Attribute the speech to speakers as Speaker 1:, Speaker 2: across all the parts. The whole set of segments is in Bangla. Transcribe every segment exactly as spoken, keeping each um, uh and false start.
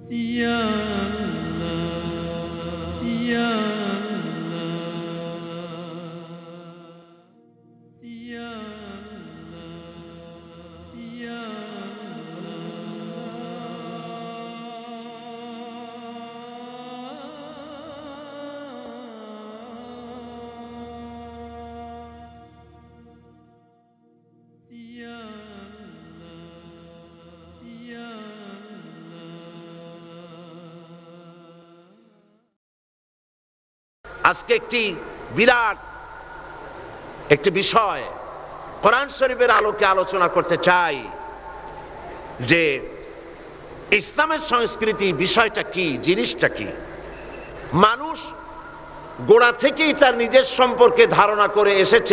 Speaker 1: Ya Allah, Ya Allah, Ya Allah, Ya
Speaker 2: আজকে একটি বিরাট একটি বিষয় কোরআন শরীফের আলোকে আলোচনা করতে চাই যে ইসলামের সংস্কৃতি বিষয়টা কি, জিনিসটা কি। মানুষ গোড়া থেকেই তার নিজের সম্পর্কে ধারণা করে এসেছে,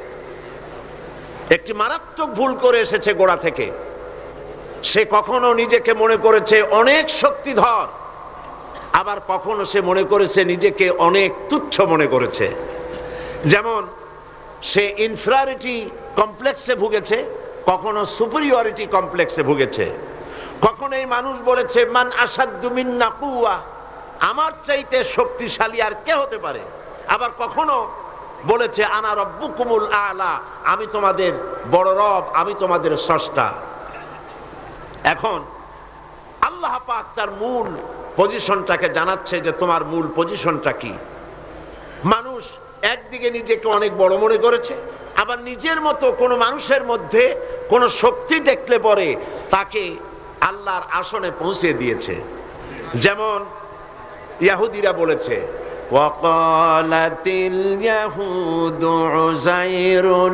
Speaker 2: একটি মারাত্মক ভুল করে এসেছে গোড়া থেকে। সে কখনো নিজেকে মনে করেছে অনেক শক্তিধর, আবার কখনো সে মনে করেছে নিজেকে অনেক তুচ্ছ মনে করেছে। যেমন সে ইনফিরিয়রিটি কমপ্লেক্সে ভুগেছে, কখনো সুপিরিয়রিটি কমপ্লেক্সে ভুগেছে। কখনো এই মানুষ বলেছে মান আসাদ্দু মিন্না কুওয়া, আমার চাইতে শক্তিশালী আর কে হতে পারে। আবার কখনো বলেছে আনা রব্বুকুমুল আলা, আমি তোমাদের বড় রব, আমি তোমাদের স্রষ্টা। এখন আল্লাহ পাক তার মূল পজিশনটাকে জানাচ্ছে যে তোমার মূল পজিশনটা কি। মানুষ একদিকে নিজেকে অনেক বড় মনে করেছে, আবার নিজের মতো কোনো মানুষের মধ্যে কোনো শক্তি দেখলে পরে তাকে আল্লাহর আসনে পৌঁছে দিয়েছে। যেমন ইহুদিরা বলেছে ওয়াকালাতিল ইয়াহুদু উযাইরুন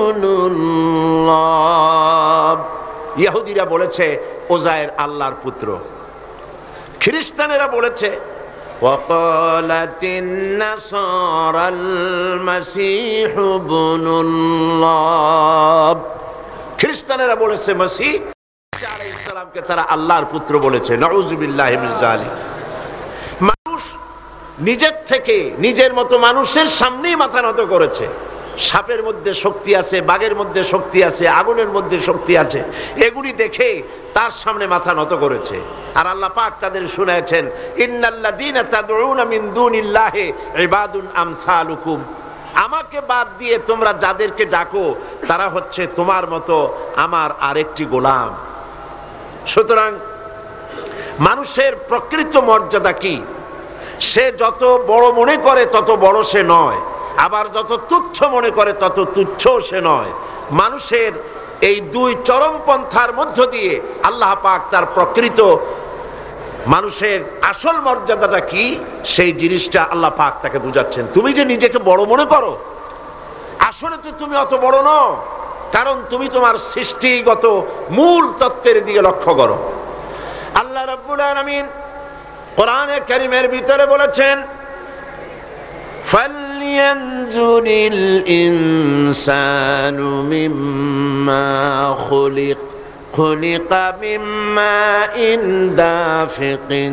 Speaker 2: ইবনুল্লাহ, ইহুদিরা বলেছে উযাইর আল্লাহর পুত্র। খ্রিস্টানেরা বলেছে ওয়াকালাতিন নাসারাল মাসীহু ইবনুল্লাহ, খ্রিস্টানেরা বলেছে মসিহ ঈসা আলাইহিস সালামকে তারা আল্লাহর পুত্র বলেছে। নাউযুবিল্লাহি মিন যালিক। মানুষ নিজের থেকে নিজের মতো মানুষের সামনেই মাথা নত করেছে। সাপের মধ্যে শক্তি আছে, বাঘের মধ্যে শক্তি আছে, আগুনের মধ্যে শক্তি আছে, এগুলি দেখে তার সামনে মাথা নত করেছে। আর আল্লাহ পাক তাদের শুনাচ্ছেন ইন্নাল্লাযীনা তাদউনা মিন দুনিল্লাহি ইবাদুন আমসালুকুম, আমাকে বাদ দিয়ে তোমরা যাদেরকে ডাকো তারা হচ্ছে তোমার মতো আমার আরেকটি গোলাম। সুতরাং মানুষের প্রকৃত মর্যাদা কি? সে যত বড় মনে করে তত বড় সে নয়, আবার যত তুচ্ছ মনে করে তত তুচ্ছ সে নয়। মানুষের এই দুই চরম পন্থার মধ্য দিয়ে আল্লাহ পাক তার প্রকৃত মানুষের আসল মর্যাদাটা কি সেই জিনিসটা আল্লাহ পাক তাকে বুঝাচ্ছেন। তুমি যে নিজেকে বড় মনে করো, আসলে তো তুমি অত বড় নও, কারণ তুমি তোমার সৃষ্টিগত মূল তত্ত্বের দিকে লক্ষ্য করো। আল্লাহ রাব্বুল আলামিন কোরআনে কারীমের ভিতরে বলেছেন ফালইয়ানজুরিল ইনসানু মিম্মা খুলিক খুলিকা মিম্মা ইন দাফিকিন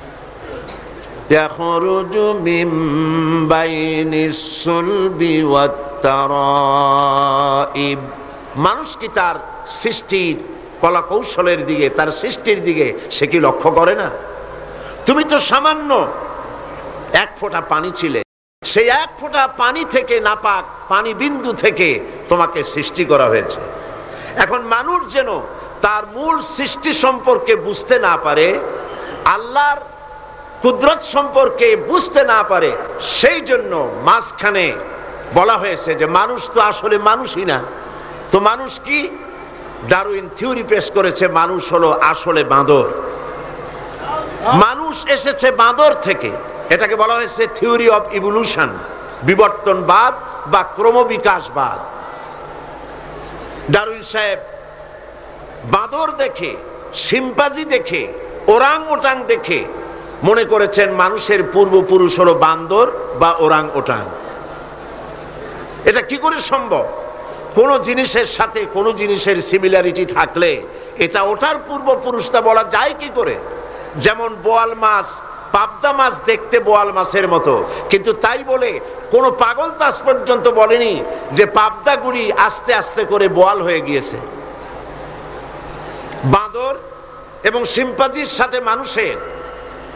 Speaker 2: ইয়াখরুজু মিন বাইনিস সুলবি ওয়াত তারাইব। মানুষ কি তার সৃষ্টির কলা কৌশলের দিকে, তার সৃষ্টির দিকে সে কি লক্ষ্য করে না? তুমি তো সামান্য এক ফোঁটা পানি ছিলে, সেই এক ফোঁটা পানি থেকে, নাপাক পানি বিন্দু থেকে তোমাকে সৃষ্টি করা হয়েছে। এখন মানুষ যেন তার মূল সৃষ্টি সম্পর্কে বুঝতে না পারে, আল্লাহর কুদরত সম্পর্কে বুঝতে না পারে, সেই জন্য মাঝখানে বলা হয়েছে যে মানুষ তো আসলে মানুষই না। তো মানুষ কি? ডারউইন থিওরি পেশ করেছে মানুষ হলো আসলে বাঁদর। মানুষ এসেছে বাঁদর থেকে, এটাকে বলা হয়েছে থিওরি অফ ইভলিউশন, বিবর্তনবাদ বা ক্রমবিকাশবাদ। ডারউইন সাহেব বাঁদর দেখে, শিম্পাঞ্জি দেখে, ওরাং ওটাং দেখে মনে করেছেন মানুষের পূর্বপুরুষ হলো বান্দর বা ওরাং ওটাং। এটা কি করে সম্ভব? কোন জিনিসের সাথে কোন জিনিসের সিমিলারিটি থাকলে এটা ওটার পূর্বপুরুষটা বলা যায় কি করে? যেমন বোয়াল মাছ, পাবদা মাছ দেখতে বোয়াল মাছের মতো, কিন্তু তাই বলে কোন পাগল তাস পর্যন্ত বলেনি যে পাবদাগুড়ি আস্তে আস্তে করে বোয়াল হয়ে গিয়েছে। বাঁদর এবং শিম্পাঞ্জির সাথে মানুষের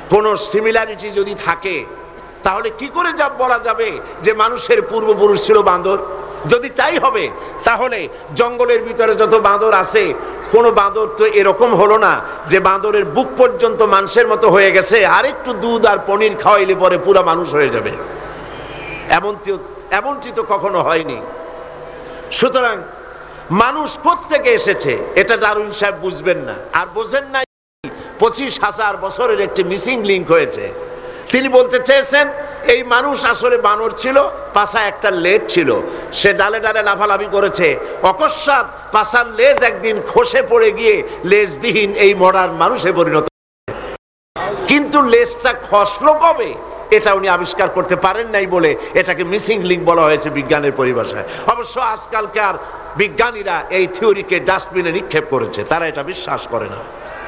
Speaker 2: কোন সিমিলারিটি যদি থাকে তাহলে কি করে যা বলা যাবে যে মানুষের পূর্বপুরুষ ছিল বাঁদর? যদি তাই হবে তাহলে জঙ্গলের ভিতরে যত বাঁদর আছে কোন বাঁদর তো এরকম হলো না যে বাঁদরের বুক পর্যন্ত মানুষের মতো হয়ে গেছে, আর একটু দুধ আর পনির খাওয়াইলে পরে পুরা মানুষ হয়ে যাবে। এমনটি এমনটি তো কখনো হয়নি। সুতরাং মানুষ কোত্থেকে এসেছে এটা ডারউইন সাহেব বুঝবেন না, আর বোঝেন না পঁচিশ হাজার বছরের একটি মিসিং লিঙ্ক হয়েছে। তিনি বলতে চেয়েছেন এই মানুষ আসলে বানর ছিল, পাছা একটা লেজ ছিল, সে ডালে ডালে লাফালাফি করেছে, অকস্মাৎ পাছার লেজ একদিন খসে পড়ে গিয়ে লেজবিহীন এই মডার্ন মানুষে পরিণত। কিন্তু লেজটা খসলো কবে এটা উনি আবিষ্কার করতে পারেন নাই বলে এটাকে মিসিং লিঙ্ক বলা হয়েছে বিজ্ঞানের পরিভাষায়। অবশ্য আজকালকার বিজ্ঞানীরা এই থিওরিকে ডাস্টবিনে নিক্ষেপ করেছে, তারা এটা বিশ্বাস করে না।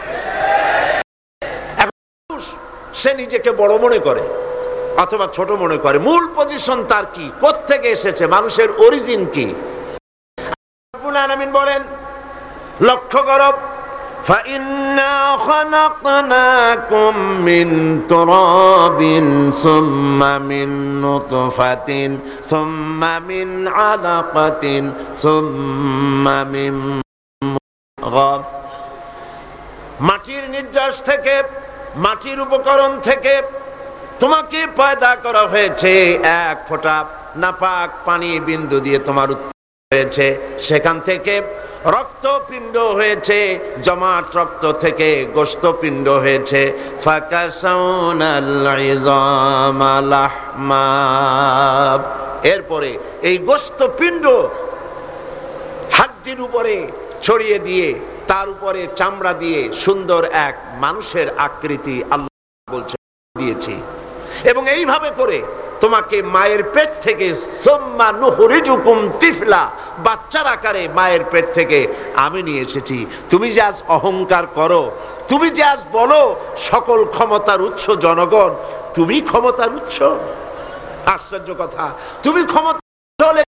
Speaker 2: সে নিজেকে বড় মনে করে অথবা ছোট মনে করে, মূল পজিশন তার কি, কোত্থেকে এসেছে, মানুষের অরিজিন কি? রব্বুল আলামিন বলেন, লক্ষ্য করো, فَإِنَّا خَلَقْنَاكُم مِّن تُرَابٍ ثُمَّ مِن نُّطْفَةٍ ثُمَّ مِنْ عَلَقَةٍ ثُمَّ مِن مُّضْغَةٍ। মাটির নির্যাস থেকে, মাটির উপকরণ থেকে তোমাকে পয়দা করা হয়েছে, এক ফোঁটা নাপাক পানি বিন্দু দিয়ে তোমার উৎপন্ন হয়েছে, সেখান থেকে রক্তপিণ্ড হয়েছে, জমাট রক্ত থেকে গোশতপিণ্ড হয়েছে, ফাকাসাউনাল ইযামা লাহমা। এরপরে এই গোশতপিণ্ড হাড্ডির উপরে ছড়িয়ে দিয়ে তার উপরে চামড়া দিয়ে সুন্দর এক মানুষের আকৃতি আল্লাহ বলছে দিয়েছি। এবং এইভাবে করে তোমাকে মায়ের পেট থেকে সুম্মা নুখরিজুকুম তিফলা, বাচ্চার আকারে মায়ের পেট থেকে আমি নিয়ে এসেছি। তুমি যে আজ অহংকার করো, তুমি যে আজ বলো সকল ক্ষমতার উৎস জনগণ, তুমি ক্ষমতার উৎস? আশ্চর্য কথা, তুমি ক্ষমতা হলে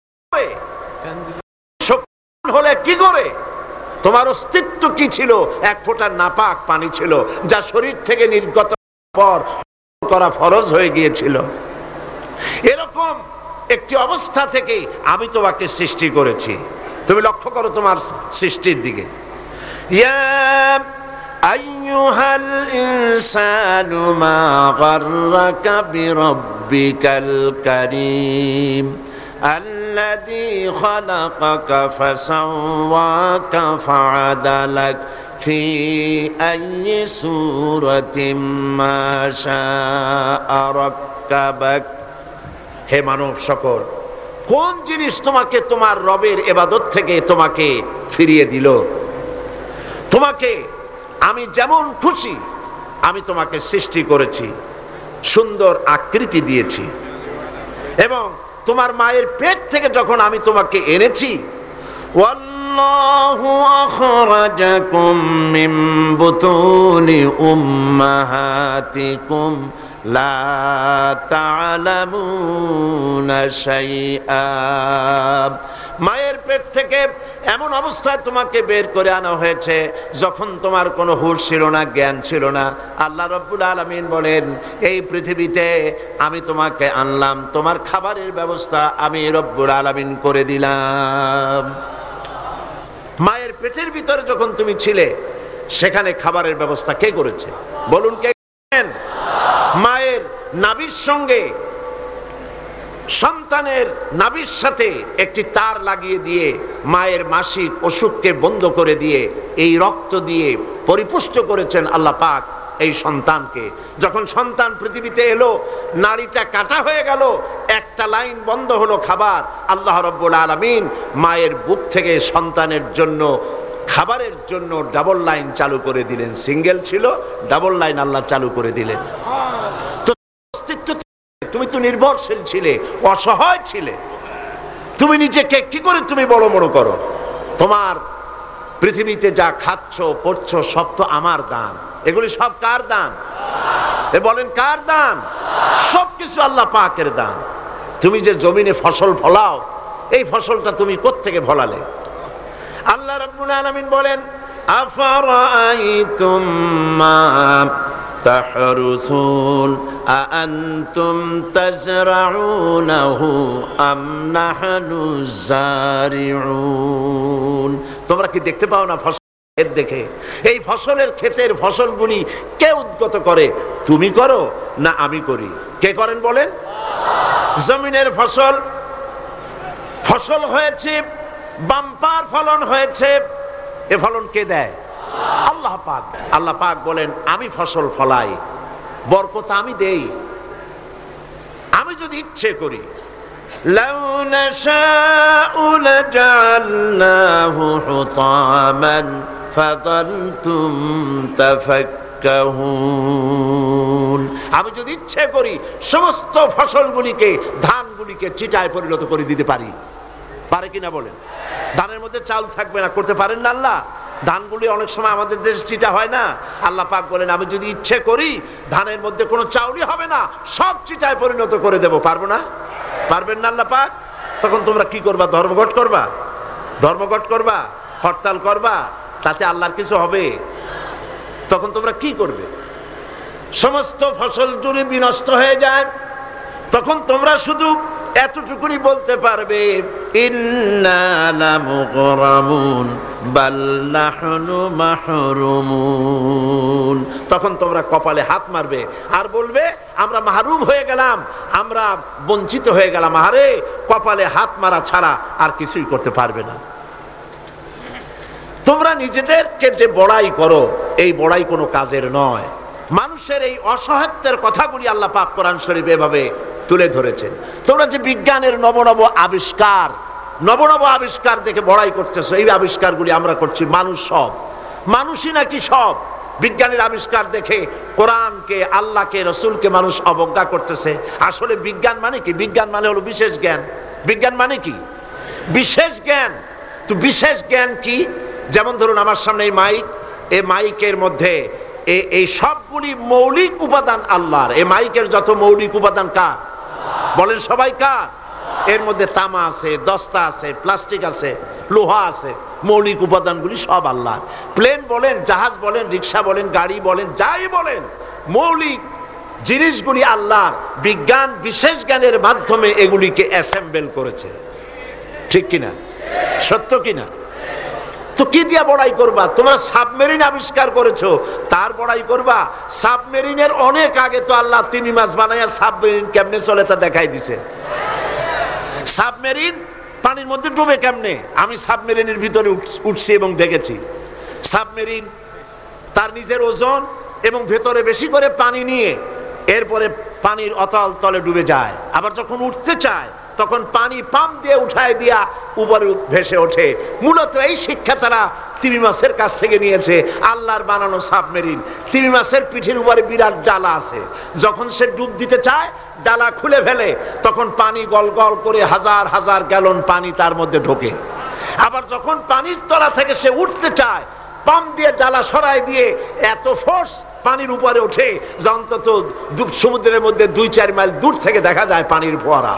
Speaker 2: হলে কি করে? তোমার অস্তিত্ব কি ছিল? এক ফোঁটা নাপাক পানি ছিল যা শরীর থেকে নির্গত পর করা ফরজ হয়ে গিয়েছিল। এরকম একটি অবস্থা থেকে আমি তোমাকে সৃষ্টি করেছি। তুমি লক্ষ্য করো তোমার সৃষ্টির দিকে। ইয়া আইয়ুহাল ইনসানু মা গাররাকা বিরাব্বিকাল কারীম আল্লাযী খালাকাকা ফাসাওয়াকা ফাআদালাক ফি আইয়ি সূরাতিন মা শাআ রাক্কাবাক। হে মানব সকল, কোন জিনিস তোমাকে তোমার রবের ইবাদত থেকে তোমাকে ফিরিয়ে দিল? তোমাকে আমি যেমন খুশি আমি তোমাকে সৃষ্টি করেছি, সুন্দর আকৃতি দিয়েছি, এবং তোমার মায়ের পেট থেকে যখন আমি তোমাকে এনেছি, ওয়াল্লাহু আখরাজাকুম মিন বুতুনি উম্মাহাতিকুম লা তা'লামুনা শাইআ। মায়ের পেট থেকে এমন অবস্থায় তোমাকে বের করে আনা হয়েছে যখন তোমার কোনো হুঁশ ছিল না, জ্ঞান ছিল না। আল্লাহ রাব্বুল আলামিন বলেন, এই পৃথিবীতে আমি তোমাকে আনলাম, তোমার খাবারের ব্যবস্থা আমি রব্বুল আলামিন করে দিলাম। মায়ের পেটের ভিতরে যখন তুমি ছিলে সেখানে খাবারের ব্যবস্থা কে করেছে? বলুন, কে করেন? মায়ের নাভির সঙ্গে সন্তানের নাভির সাথে একটি তার লাগিয়ে দিয়ে মায়ের মাসিক অসুখকে বন্ধ করে দিয়ে এই রক্ত দিয়ে পরিপুষ্ট করেছেন আল্লাহ পাক এই সন্তানকে। যখন সন্তান পৃথিবীতে এলো, নাড়িটা কাটা হয়ে গেল, একটা লাইন বন্ধ হলো খাবার, আল্লাহ রাব্বুল আলামিন মায়ের বুক থেকে সন্তানের জন্য খাবারের জন্য ডাবল লাইন চালু করে দিলেন। সিঙ্গেল ছিল, ডাবল লাইন আল্লাহ চালু করে দিলেন। তো অস্তিত্ব, তুমি তো নির্ভরশীল ছিলে, অসহায় ছিলে, তুমি নিজেকে কি করে তুমি বড় মনে করো? তোমার পৃথিবীতে যা খাচ্ছ পড়ছো সব তো আমার দান। এগুলি সব কার দান? এ বলেন, কার দান? সবকিছু আল্লাহ পাকের দান। তুমি যে জমিনে ফসল ফলাও, এই ফসলটা তুমি কোত্থেকে ফলালে? আল্লাহ রাব্বুল আলামিন বলেন, আফারাআইতুম মা তাহরুসুন আআনতুম তাজরাউনাহু আম নাহনুজ জারিউন। তোমরা কি দেখতে পাও না ফসল দেখে? এই ফসলের ক্ষেতের ফসলগুলি কে উদ্গত করে? তুমি করো না আমি করি? কে করেন বলেন? জমিনের ফসল ফসল হয়েছে, বাম্পার ফলন হয়েছে, এ ফলন কে দেয়? আল্লাহ পাক। আল্লাহ পাক বলেন আমি ফসল ফলাই, বরকত আমি দেই, আমি যদি ইচ্ছে করি। লাউ নাশাউ লাজআলনাহু হুতামান ফাযালতুম তাফাক্কাহুন। আমি যদি ইচ্ছে করি সমস্ত ফসলগুলিকে, ধানগুলিকে চিটায় পরিণত করে দিতে পারি। পারে কিনা বলেন? ধানের মধ্যে চাল থাকবে না, করতে পারেন না আল্লাহ? ধানগুলি অনেক সময় আমাদের দেশে চিটা হয় না? আল্লাহ পাক বলেন আমি যদি ইচ্ছে করি ধানের মধ্যে কোনো চাউলই হবে না, সব চিটায় পরিণত করে দেব। পারবো না? পারবেন না আল্লাহ পাক? তখন তোমরা কি করবা? ধর্মঘট করবা? ধর্মঘট করবা? হরতাল করবা? তাতে আল্লাহর কিছু হবে? তখন তোমরা কি করবে? সমস্ত ফসল জুড়ে বিনষ্ট হয়ে যায়, তখন তোমরা শুধু এতটুকুনি বলতে পারবে ইন্না লামুগরামুন বাল নাহনু মাহরুমুন। তখন তোমরা কপালে হাত মারবে আর বলবে আমরা মাহরুম হয়ে গেলাম, আমরা বঞ্চিত হয়ে গেলাম। আরে কপালে হাত মারা ছাড়া আর কিছুই করতে পারবে না। তোমরা নিজেদেরকে যে বড়াই করো, এই বড়াই কোনো কাজের নয়। মানুষের এই অসহায়ত্বের কথাগুলি আল্লাহ পাক কোরআন শরীফে এভাবে তুলে ধরেছেন। তোমরা যে বিজ্ঞানের নবনব আবিষ্কার, নবনব আবিষ্কার দেখে বড়াই করতেছো, এই আবিষ্কারগুলি আমরা করছি। মানুষ সব, মানুষই নাকি সব? বিজ্ঞানের আবিষ্কার দেখে কোরআনকে, আল্লাহকে, রসুলকে মানুষ অবজ্ঞা করতেছে। আসলে বিজ্ঞান মানে কি? বিজ্ঞান মানে হলো বিশেষ জ্ঞান। বিজ্ঞান মানে কি? বিশেষ জ্ঞান। তো বিশেষ জ্ঞান কি? যেমন ধরুন আমার সামনে এই মাইক, এই মাইকের মধ্যে এই সবগুলি মৌলিক উপাদান আল্লাহর। এই মাইকের যত মৌলিক উপাদান কার? বলেন সবাই কার? এর মধ্যে তামা আছে, দস্তা আছে, প্লাস্টিক আছে, লোহা আছে। মৌলিক উপাদানগুলি সব আল্লাহ। প্লেন বলেন, জাহাজ বলেন, রিক্সা বলেন, গাড়ি বলেন, যাই বলেন, মৌলিক জিনিসগুলি আল্লাহর। বিজ্ঞান বিশেষ জ্ঞানের মাধ্যমে এগুলিকে অ্যাসেম্বল করেছে। ঠিক কিনা? সত্য কিনা? তো কি দিয়া বড়াই করবা? তোমরা সাবমেরিন আবিষ্কার করেছো, তার বড়াই করবা? সাবমেরিনের অনেক আগে তো আল্লাহ তিমি মাছ বানাইয়া সাবমেরিন কেমনে চলে তা দেখাই দিছে। সাবমেরিন পানির মধ্যে ডুবে কেমনে? আমি সাবমেরিনের ভিতরে উঠছি এবং দেখেছি। সাবমেরিন তার নিজের ওজন এবং ভেতরে বেশি করে পানি নিয়ে এরপরে পানির অতল তলে ডুবে যায়। আবার যখন উঠতে চায় তখন পানি পাম্প দিয়ে উঠায় দিয়া উপরে ভেসে ওঠে। মূলত এই শিক্ষা তারা তিমি মাছের কাছ থেকে নিয়েছে। আল্লাহর বানানো সাবমেরিন। তিমি মাছের পিঠের উপরে বিরাট ডালা আছে, যখন সে ডুব দিতে চায় ডালা খুলে ফেলে, তখন পানি গল গল করে হাজার হাজার গ্যালন পানি তার মধ্যে ঢোকে। আবার যখন পানির তলা থেকে সে উঠতে চায়, পাম্প দিয়ে ডালা সরাই দিয়ে এত ফোর্স পানির উপরে ওঠে যে অন্তত সমুদ্রের মধ্যে দুই চার মাইল দূর থেকে দেখা যায় পানির ফোয়ারা।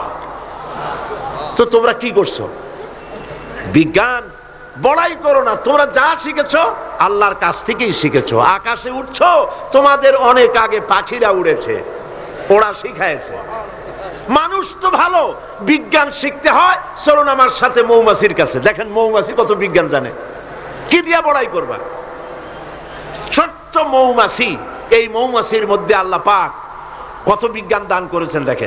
Speaker 2: তো তোমরা কি করছো? বিজ্ঞান বড়াই করো না। তোমরা যা শিখেছো আল্লাহর কাছ থেকেই শিখেছো। আকাশে উঠছো, তোমাদের অনেক আগে পাখিরা উড়েছে, ওরা শিখাইছে। মানুষ তো ভালো, বিজ্ঞান শিখতে হয়। চলুন আমার সাথে মৌমাছির কাছে, দেখেন মৌমাছি কত বিজ্ঞান জানে। কি দিয়া বড়াই করবা? ছোট্ট মৌমাছি, এই মৌমাছির মধ্যে আল্লাহ পাক কত বিজ্ঞান দান করেছেন দেখেন।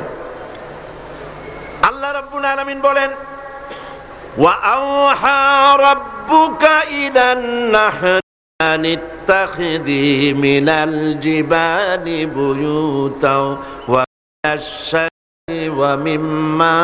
Speaker 2: আল্লাহ রাব্বুল আলামিন বলেন ওয়া আওহা রাব্বুকা ইলান নাহলি আনিত্তাখিযি মিনাল জিবালি বুয়ুতাও ওয়া আশ-শাজরি ওয়া মিম্মা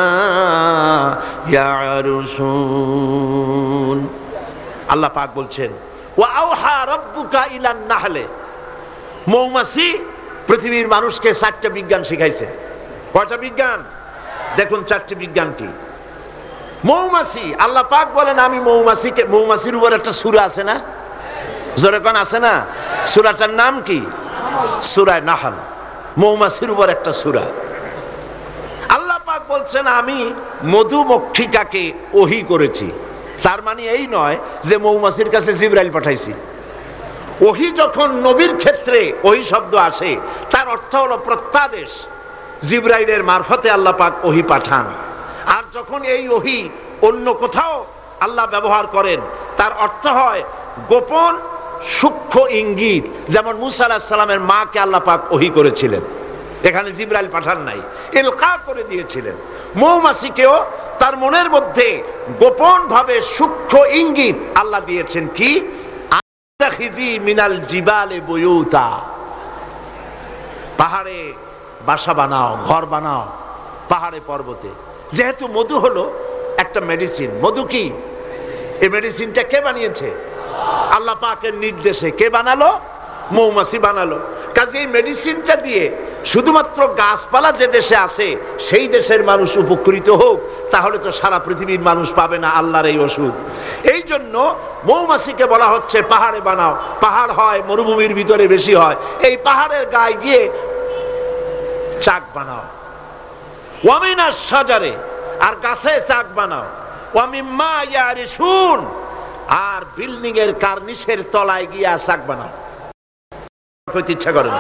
Speaker 2: ইয়ারুশুন। আল্লাহ পাক বলছেন ওয়া আওহা রাব্বুকা ইলান নাহলি। মৌমাছি পৃথিবীর মানুষকে চারটা বিজ্ঞান শিখাইছে। কয়টা বিজ্ঞান? দেখুন চারটি বিজ্ঞান কি। মৌমাছি, আল্লাহ পাক বলেন আমি মৌমাছিকে, মৌমাছির উপর একটা সূরা আছে না? জোরে কোন আছে না? সূরাটার নাম কি? সূরা নাহল। মৌমাছির উপর একটা সূরা। আল্লাহ পাক বলছেন আমি মধুমক্ষিকাকে ওহী করেছি। তার মানে এই নয় যে মৌমাছির কাছে জিবরাইল পাঠাইছি। ওহী যখন নবীর ক্ষেত্রে ওহী শব্দ আসে, তার অর্থ হলো প্রত্যাদেশ। জিবরাইলের মারফতে আল্লাহ পাক ওহী পাঠান। আর যখন এই ওহী অন্য কোথাও আল্লাহ ব্যবহার করেন, তার অর্থ হয় গোপন সূক্ষ্ম ইঙ্গিত। যেমন মুসা আলাইহিস সালামের মাকে আল্লাহ পাক ওহী করেছিলেন, এখানে জিবরাইল পাঠান নাই, ইলকা করে দিয়েছিলেন। মৌমাছিকেও তার মনের মধ্যে গোপন ভাবে সূক্ষ্ম ইঙ্গিত আল্লাহ দিয়েছেন, কি আতাখিজি মিনাল জিবালে বুয়ুতা, পাহাড়ে বাসা বানাও, ঘর বানাও পাহাড়ে পর্বতে। যেহেতু মধু হলো একটা মেডিসিন, মধু কি? এই মেডিসিনটা কে বানিয়েছে? আল্লাহ পাকের নির্দেশে। কে বানালো? মৌমাছি বানালো। কাজে এই মেডিসিনটা দিয়ে শুধুমাত্র গাছপালা যে দেশে আছে সেই দেশের মানুষ উপকৃত হোক, তাহলে তো সারা পৃথিবীর মানুষ পাবে না আল্লাহর এই ওষুধ। এই জন্য মৌমাছিকে বলা হচ্ছে পাহাড়ে বানাও। পাহাড় হয় মরুভূমির ভিতরে বেশি হয়, এই পাহাড়ের গায়ে গিয়ে চাক বানাও। ওয়ামিনাস শাজারে, আর গাছে চাক বানাও। ওয়ামিম্মা ইয়ারিসুন, আর বিল্ডিং এর কার্নিশের তলায় গিয়ে চাক বানাও। ইচ্ছা করেন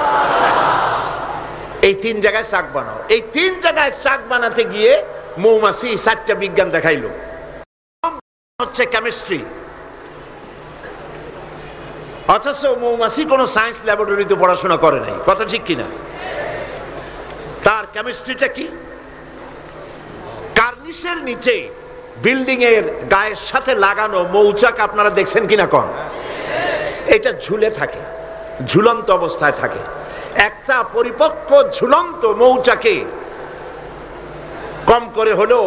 Speaker 2: এই তিন জায়গায় চাক বানাও। এই তিন জায়গায় চাক বানাতে গিয়ে মৌমাছি চারটা বিজ্ঞান দেখাইলো। হচ্ছে কেমিস্ট্রি, অথচ মৌমাছি কোনো সায়েন্স ল্যাবরেটরিতে পড়াশোনা করে নাই। কথা ঠিক কিনা? তার কেমিস্ট্রিটা কি? কার্নিশের নিচে বিল্ডিং এর গায়ের সাথে লাগানো মৌচাক আপনারা দেখছেন কিনা? কম এটা ঝুলে থাকে, ঝুলন্ত অবস্থায় থাকে। একটা পরিপক্ক ঝুলন্ত মৌচাকে কম করে হলেও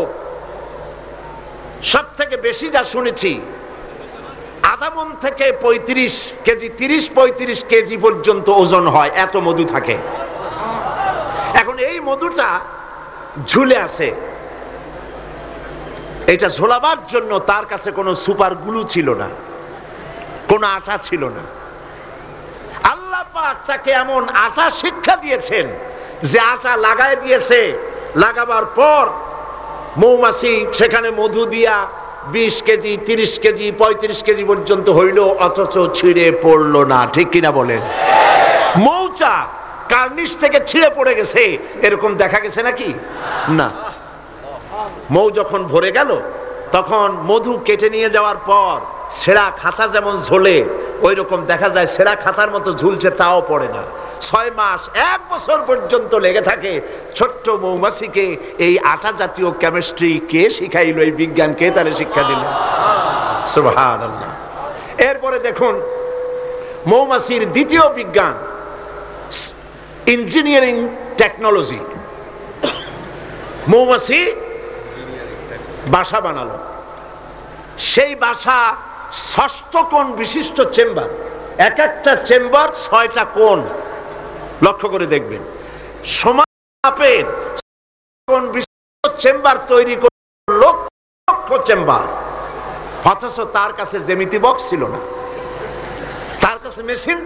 Speaker 2: সব থেকে বেশি যা শুনেছি আধা মণ থেকে পঁয়ত্রিশ কেজি, তিরিশ পঁয়ত্রিশ কেজি পর্যন্ত ওজন হয়, এত মধু থাকে। এখন এই মধুটা ঝুলে আছে, এটা ঝোলাবার জন্য তার কাছে কোনো সুপার গ্লু ছিল না, কোনো আটা ছিল না। আল্লাহ পাক তাকে এমন আটা শিক্ষা দিয়েছেন যে আটা লাগায় দিয়েছে, লাগাবার পর মৌমাছি সেখানে মধু দিয়া বিশ কেজি, তিরিশ কেজি, পঁয়ত্রিশ কেজি পর্যন্ত হইল, অথচ ছিঁড়ে পড়লো না। ঠিক কিনা বলেন? মৌচাক কার্নিশ থেকে ছিঁড়ে পড়ে গেছে এরকম দেখা গেছে নাকি? না। মৌ যখন ভরে গেল তখন মধু কেটে নিয়ে যাওয়ার পর ছেঁড়া খাতা যেমন ঝোলে ওই রকম দেখা যায়, ছেঁড়া খাতার মতো ঝুলছে, তাও পড়ে না। ছয় মাস এক বছর পর্যন্ত লেগে থাকে। ছোট্ট মৌমাছিকে এই আটা জাতীয় কেমিস্ট্রি কে শিখাইল? এই বিজ্ঞান কে তারে শিক্ষা দিল? সুবহানাল্লাহ। এরপরে দেখুন মৌমাছির দ্বিতীয় বিজ্ঞান ইঞ্জিনিয়ারিং টেকনোলজি। মৌমাছি বাসা বানালো, সেই বাসা ষষ্ঠ কোণ বিশিষ্ট চেম্বার, এক একটা চেম্বার ছয়টা কোণ। লক্ষ্য করে দেখবেন, সমান মাপের কোণ বিশিষ্ট চেম্বার তৈরি করে লক্ষ লক্ষ চেম্বার, অথচ তার কাছে জ্যামিতি বক্স ছিল না, তার কাছে মেশিন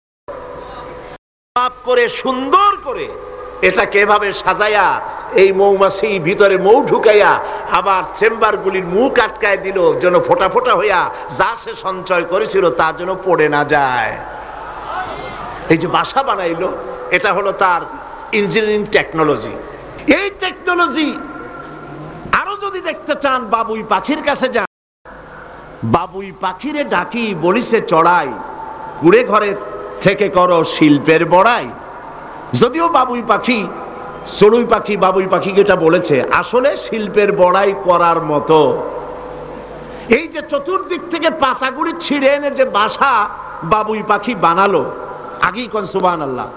Speaker 2: মাপ করে সুন্দর করে এটাকে এভাবে সাজায়া এই মৌমাছি ভিতরে মৌ ঢুকাইয়া আবার চেম্বার গুলির মুখ আটকায় দিল, যেন ফোটা ফোটা হইয়া যা সে সঞ্চয় করেছিল তা যেন পড়ে না যায়। এই যে বাসা বানাইলো, এটা হলো তার ইঞ্জিনিয়ারিং টেকনোলজি। এই টেকনোলজি আরো যদি দেখতে চান, বাবুই পাখির কাছে যান। বাবুই পাখিরে ডাকি বলিছে চড়াই, কুড়ে ঘরে থেকে করো শিল্পের বড়াই। যদিও বাবুই পাখি, চড়ুই পাখি বাবুই পাখিকে এটা বলেছে, আসলে শিল্পের বড়াই করার মতো। এই যে চতুর্দিক থেকে পাতাগুলি ছিঁড়ে এনে যে বাসা বাবুই পাখি বানালো, আগেই কোন সুবহানাল্লাহ।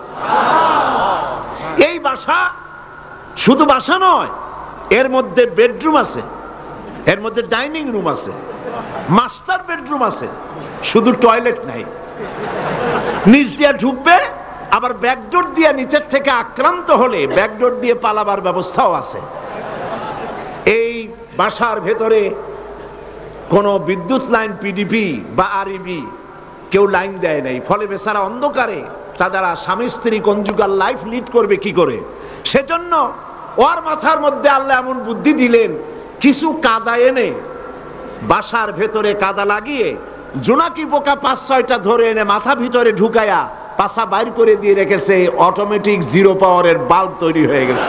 Speaker 2: এই বাসা শুধু বাসা নয়, এর মধ্যে বেডরুম আছে, এর মধ্যে ডাইনিং রুম আছে, মাস্টার বেডরুম আছে, শুধু টয়লেট নাই। নিচ দিয়ে ঢুকবে, আবার ব্যাকডোর দিয়ে নিচের থেকে আক্রান্ত হলে ব্যাকডোর দিয়ে পালাবার ব্যবস্থাও আছে। এই বাসার ভেতরে কোনো বিদ্যুৎ লাইন পিডিপি বা আরইবি কেউ লাইন দেয় নাই, ফলে বেচারা অন্ধকারে তারা স্বামী স্ত্রী কনজুগাল লাইফ লিড করবে কি করে। সেজন্য ওর মাথার মধ্যে আল্লাহ এমন বুদ্ধি দিলেন, কিছু কাদা এনে বাসার ভেতরে কাদা লাগিয়ে জোনাকি পোকা পাঁচ ছয়টা ধরে এনে মাথা ভিতরে ঢুকায়া পাছা বাইর করে দিয়ে রেখেছে, অটোমেটিক জিরো পাওয়ারের বাল্ব তৈরি হয়ে গেছে।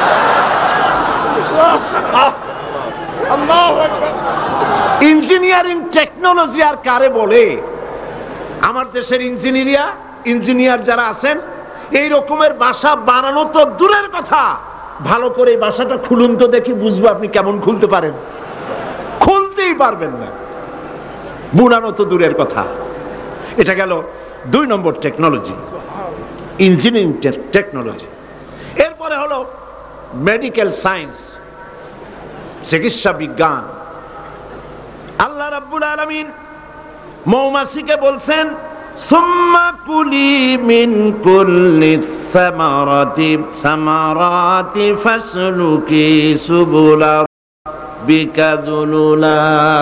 Speaker 2: ইঞ্জিনিয়ারিং টেকনোলজি আর কারে বলে? আমার দেশের ইঞ্জিনিয়ার ইঞ্জিনিয়ার যারা আছেন, এই রকমের বাসা বানানো তো দূরের কথা, ভালো করে বাসাটা খুলুন তো দেখি, বুঝবো আপনি কেমন খুলতে পারেন। খুলতেই পারবেন না, বুনানো তো দূরের কথা। এটা গেল দুই নম্বর টেকনোলজি, ইঞ্জিনিয়ারিং টেকনোলজি। এরপরে হলো মেডিকেল সায়েন্স, চিকিৎসা বিজ্ঞান। আল্লাহ রাব্বুল আলামিন মৌমাছিকে বলছেন, সুম্মা কুলি মিন কুল্লি সামারাতি সামারাতি ফাসলুকি সুবুলা রাব্বিকা যুলুলা।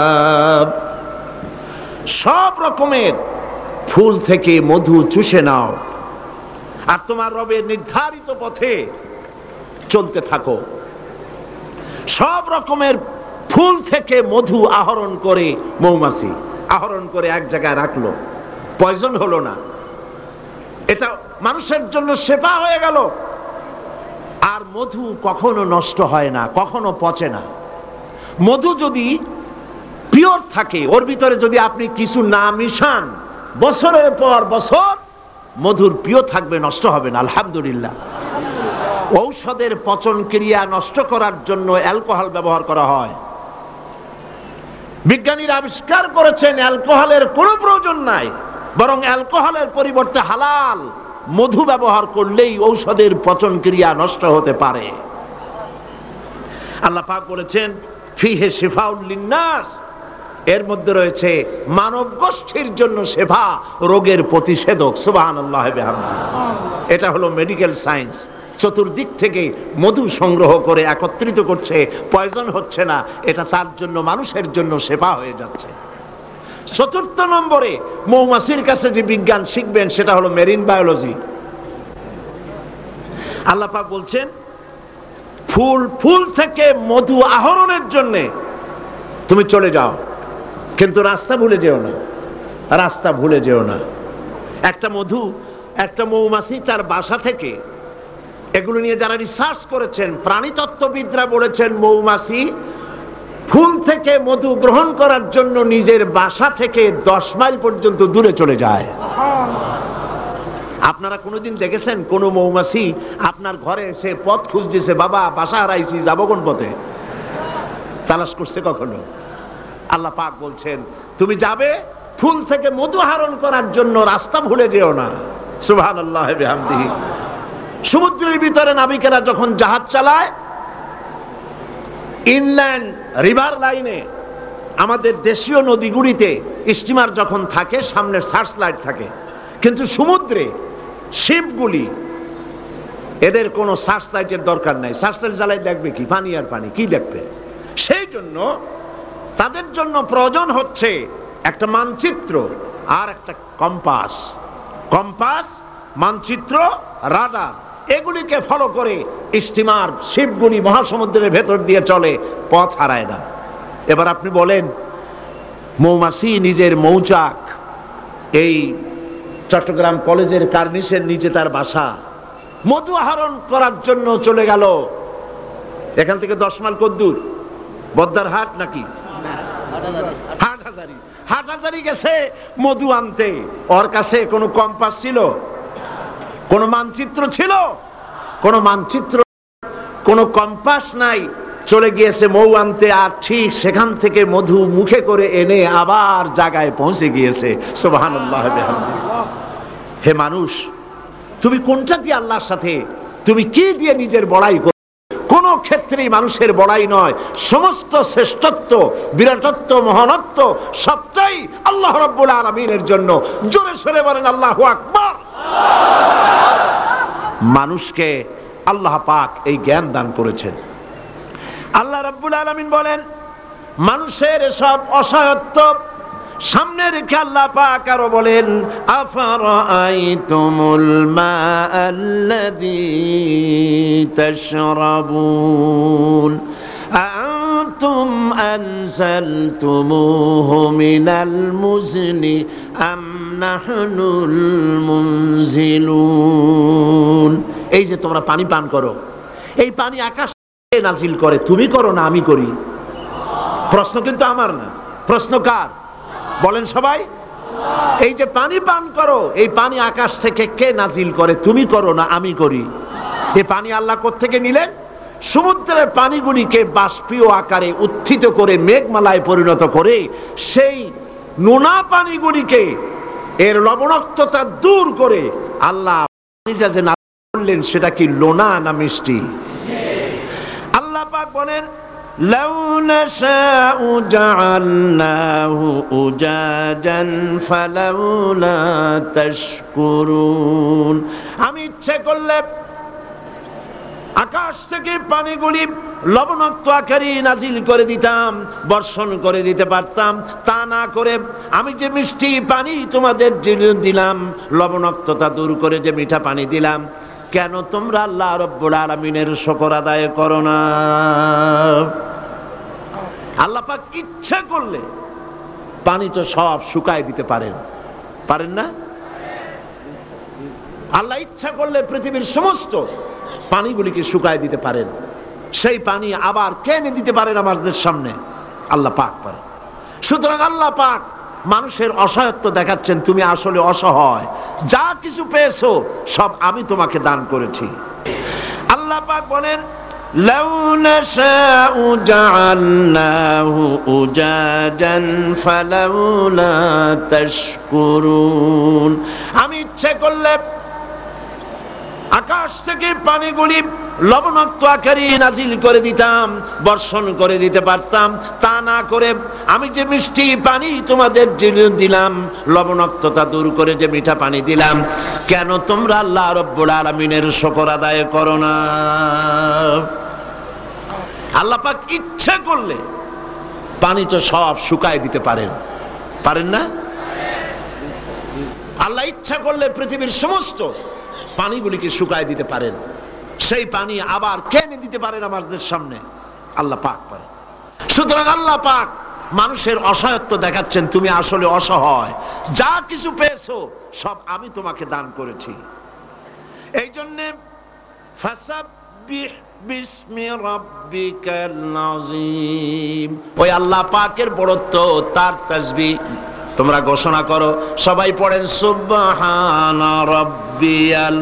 Speaker 2: সব রকমের ফুল থেকে মধু চুষে নাও আর তোমার রবের নির্ধারিত পথে চলতে থাকো। সব রকমের ফুল থেকে মধু আহরণ করে মৌমাছি আহরণ করে এক জায়গায় রাখলো, পয়জন হলো না, এটা মানুষের জন্য সেবা হয়ে গেল। আর মধু কখনো নষ্ট হয় না, কখনো পচে না। মধু যদি পিওর থাকে, ওর ভিতরে যদি আপনি কিছু না মিশান, বছরের পর বছর মধুর পিওর থাকবে, নষ্ট হবে না। আলহামদুলিল্লাহ। ঔষধের পচন ক্রিয়া নষ্ট করার জন্য অ্যালকোহল ব্যবহার করা হয়। বিজ্ঞানীরা আবিষ্কার করেছেন অ্যালকোহলের কোনো প্রয়োজন নাই, বরং অ্যালকোহলের পরিবর্তে হালাল মধু ব্যবহার করলেই ঔষধের পচন ক্রিয়া নষ্ট হতে পারে। আল্লাহ পাক বলেছেন, ফিহে শিফাউল লিন্নাস, এর মধ্যে রয়েছে মানব গোষ্ঠীর জন্য শেফা, রোগের প্রতিষেধক। সুবহানাল্লাহ বিহামদিহি। এটা হলো মেডিকেল সায়েন্স। চতুর্দিক থেকে মধু সংগ্রহ করে একত্রিত করছে, পয়জন হচ্ছে না, এটা তার জন্য, মানুষের জন্য শেফা হয়ে যাচ্ছে। চতুর্থ নম্বরে মৌমাছির কাছে যে বিজ্ঞান শিখবেন সেটা হলো মেরিন বায়োলজি। আল্লাহ পাক বলছেন, ফুল ফুল থেকে মধু আহরণের জন্য তুমি চলে যাও, কিন্তু রাস্তা ভুলে যেও না, রাস্তা ভুলে যেও না। একটা মধু, একটা মৌমাছি তার বাসা থেকে, এগুলো নিয়ে যারা রিসার্চ করেছেন, প্রাণীতত্ত্ববিদরা বলেছেন, মৌমাছি ফুল থেকে মধু গ্রহণ করার জন্য নিজের বাসা থেকে দশ মাইল পর্যন্ত দূরে চলে যায়। আপনারা কোনোদিন দেখেছেন কোন মৌমাছি আপনার ঘরে এসে পথ খুঁজতেছে, বাবা বাসা হারাইছি, যাবো কোন পথে? তালাশ করছে কখনো? আল্লাহ পাক বলছেন, তুমি যাবে ফুল থেকে মধু আহরণ করার জন্য, রাস্তা ভুলে যেও না। সুবহানাল্লাহ বিহামদিহি। সমুদ্রের ভিতরে নাবিকেরা যখন জাহাজ চালায়, ইনল্যান্ড রিভার লাইনে, আমাদের দেশীয় নদীগুলিতে স্টিমার যখন থাকে, সামনে সার্চ লাইট থাকে, কিন্তু সমুদ্রে শিপগুলি, এদের কোনো সার্চ লাইটের দরকার নাই। সার্চ লাইট জ্বালাই দেখবে কি? পানি আর পানি, কি দেখবে? সেই জন্য তাদের জন্য প্রয়োজন হচ্ছে একটা মানচিত্র আর একটা কম্পাস। কম্পাস, মানচিত্র, রাডার, এগুলিকে ফলো করে স্টিমার শিপগুলি মহাসমুদ্রের ভেতর দিয়ে চলে, পথ হারায় না। এবার আপনি বলেন, মৌমাছি নিজের মৌচাক, এই চট্টগ্রাম কলেজের কার্নিসের নিচে তার বাসা, মধু আহরণ করার জন্য চলে গেল। এখান থেকে দশ মাইল কদ্দূর? বদ্দার হাট নাকি হাটহাজারি? হাটহাজারি গেছে মধু আনতে। ওর কাছে কোনো কম্পাস ছিল? কোনো মানচিত্র ছিল? কোনো মানচিত্র, কোনো কম্পাস নাই। চলে গিয়েছে মৌ আনতে, আর ঠিক সেখান থেকে মধু মুখে করে এনে আবার জায়গায় পৌঁছে গিয়েছে। সুবহানাল্লাহ বিহামদিহি। হে মানুষ, তুমি কোনটা দিয়ে আল্লাহর সাথে, তুমি কি দিয়ে নিজের বড়াই করো? কোন ক্ষেত্রেই মানুষের বড়াই নয়, সমস্ত শ্রেষ্ঠত্ব, বিরাটত্ব, মহানত্ব সবটাই আল্লাহ রাব্বুল আলামিনের জন্য। জোরে সরে বলেন আল্লাহু আকবার। মানুষকে আল্লাহ পাক এই জ্ঞান দান করেছেন। আল্লাহ রাব্বুল আলামিন বলেন, মানুষের সব অসহায়ত্ব সামনে রেখে আল্লাহ পাক আরো বলেন, আফারাআইতুমুল মাআল্লাযী তাশরাবুন আনতুম আনজালতুমুহু মিনাল মুজনি আম নাহনুল মুনজিলুন। এই যে তোমরা পানি পান করো, এই পানি আকাশ থেকে নাজিল করে, তুমি করো না আমি করি? প্রশ্ন কিন্তু আমার না, প্রশ্ন কার বলেন সবাই? এই যে পানি পান করো, এই পানি আকাশ থেকে কে নাজিল করে? তুমি করো না আমি করি? এই পানি আল্লাহ কোত্থেকে নিলেন? সমুদ্রের পানিগুলিকে বাষ্পীয় আকারে উত্থিত করে মেঘমালায় পরিণত করে সেই নোনা পানিগুলিকে এর লবণাক্ততা দূর করে আল্লাহ পানিটা যে নাজিল করলেন সেটা কি লোনা না মিষ্টি? আল্লাহ পাক বলেন লাউ নাশাউ জাআলনাহু উজাজান ফালাউলা তাশকুরুন। আমি ইচ্ছে করলে আকাশ থেকে পানিগুলি লবণাক্ত আকারে নাজিল করে দিতাম, বর্ষণ করে দিতে পারতাম। তা না করে আমি যে মিষ্টি পানি তোমাদের দিলাম, লবণাক্ততা দূর করে যে মিঠা পানি দিলাম, কেন তোমরা আল্লাহ রব্বুল আলামিনের শুকর আদায় করো না? আল্লাহ পাক ইচ্ছা করলে পানি তো সব শুকায় দিতে পারেন, পারেন না? আল্লাহ ইচ্ছা করলে পৃথিবীর সমস্ত পানিগুলিকে শুকায় দিতে পারেন। সেই পানি আবার কেনে দিতে পারেন আমাদের সামনে? আল্লাহ পাক পারেন। সুতরাং আল্লাহ পাক মানুষের অসহায়ত্ব দেখাচ্ছেন, তুমি আসলে অসহায়, যা কিছু পেয়েছো সব আমি তোমাকে দান করেছি। আল্লাহ পাক বলেন লাউ নাশাউ জাআলনাহু উজাজান ফালাউলা তাশকুরুন। আমি ইচ্ছে করলে আকাশ থেকে পানিগুলি লবণাক্ত আকারে নাজিল করে দিতাম, বর্ষণ করে দিতে পারতাম। তা না করে আমি যে মিষ্টি পানি তোমাদের দিলাম, লবণাক্ততা দূর করে যে মিঠা পানি দিলাম, কেন তোমরা আল্লাহ রব্বুল আলামিনের শুকর আদায় করো না? আল্লাহ পাক ইচ্ছা করলে পানি তো সব শুকায় দিতে পারেন, পারেন না? আল্লাহ ইচ্ছা করলে পৃথিবীর সমস্ত পানিগুলিকে শুকায় দিতে পারেন। সেই পানি আবার কেনে দিতে পারেন আমাদের সামনে? আল্লাহ পাক পারেন। সুতরাং আল্লাহ পাক মানুষের অসহায়ত্ব দেখাচ্ছেন, তুমি আসলে অসহায়, যা কিছু পেয়েছো সব আমি তোমাকে দান করেছি। এই জন্যে ফাসাব্বিহ বিসমি রাব্বিকাল আযীম, ওই আল্লাহ পাকের বড়ত্ব, তার তাসবিহ তোমরা ঘোষণা করো। সবাই পড়েন সুবহানা রাব্বিয়াল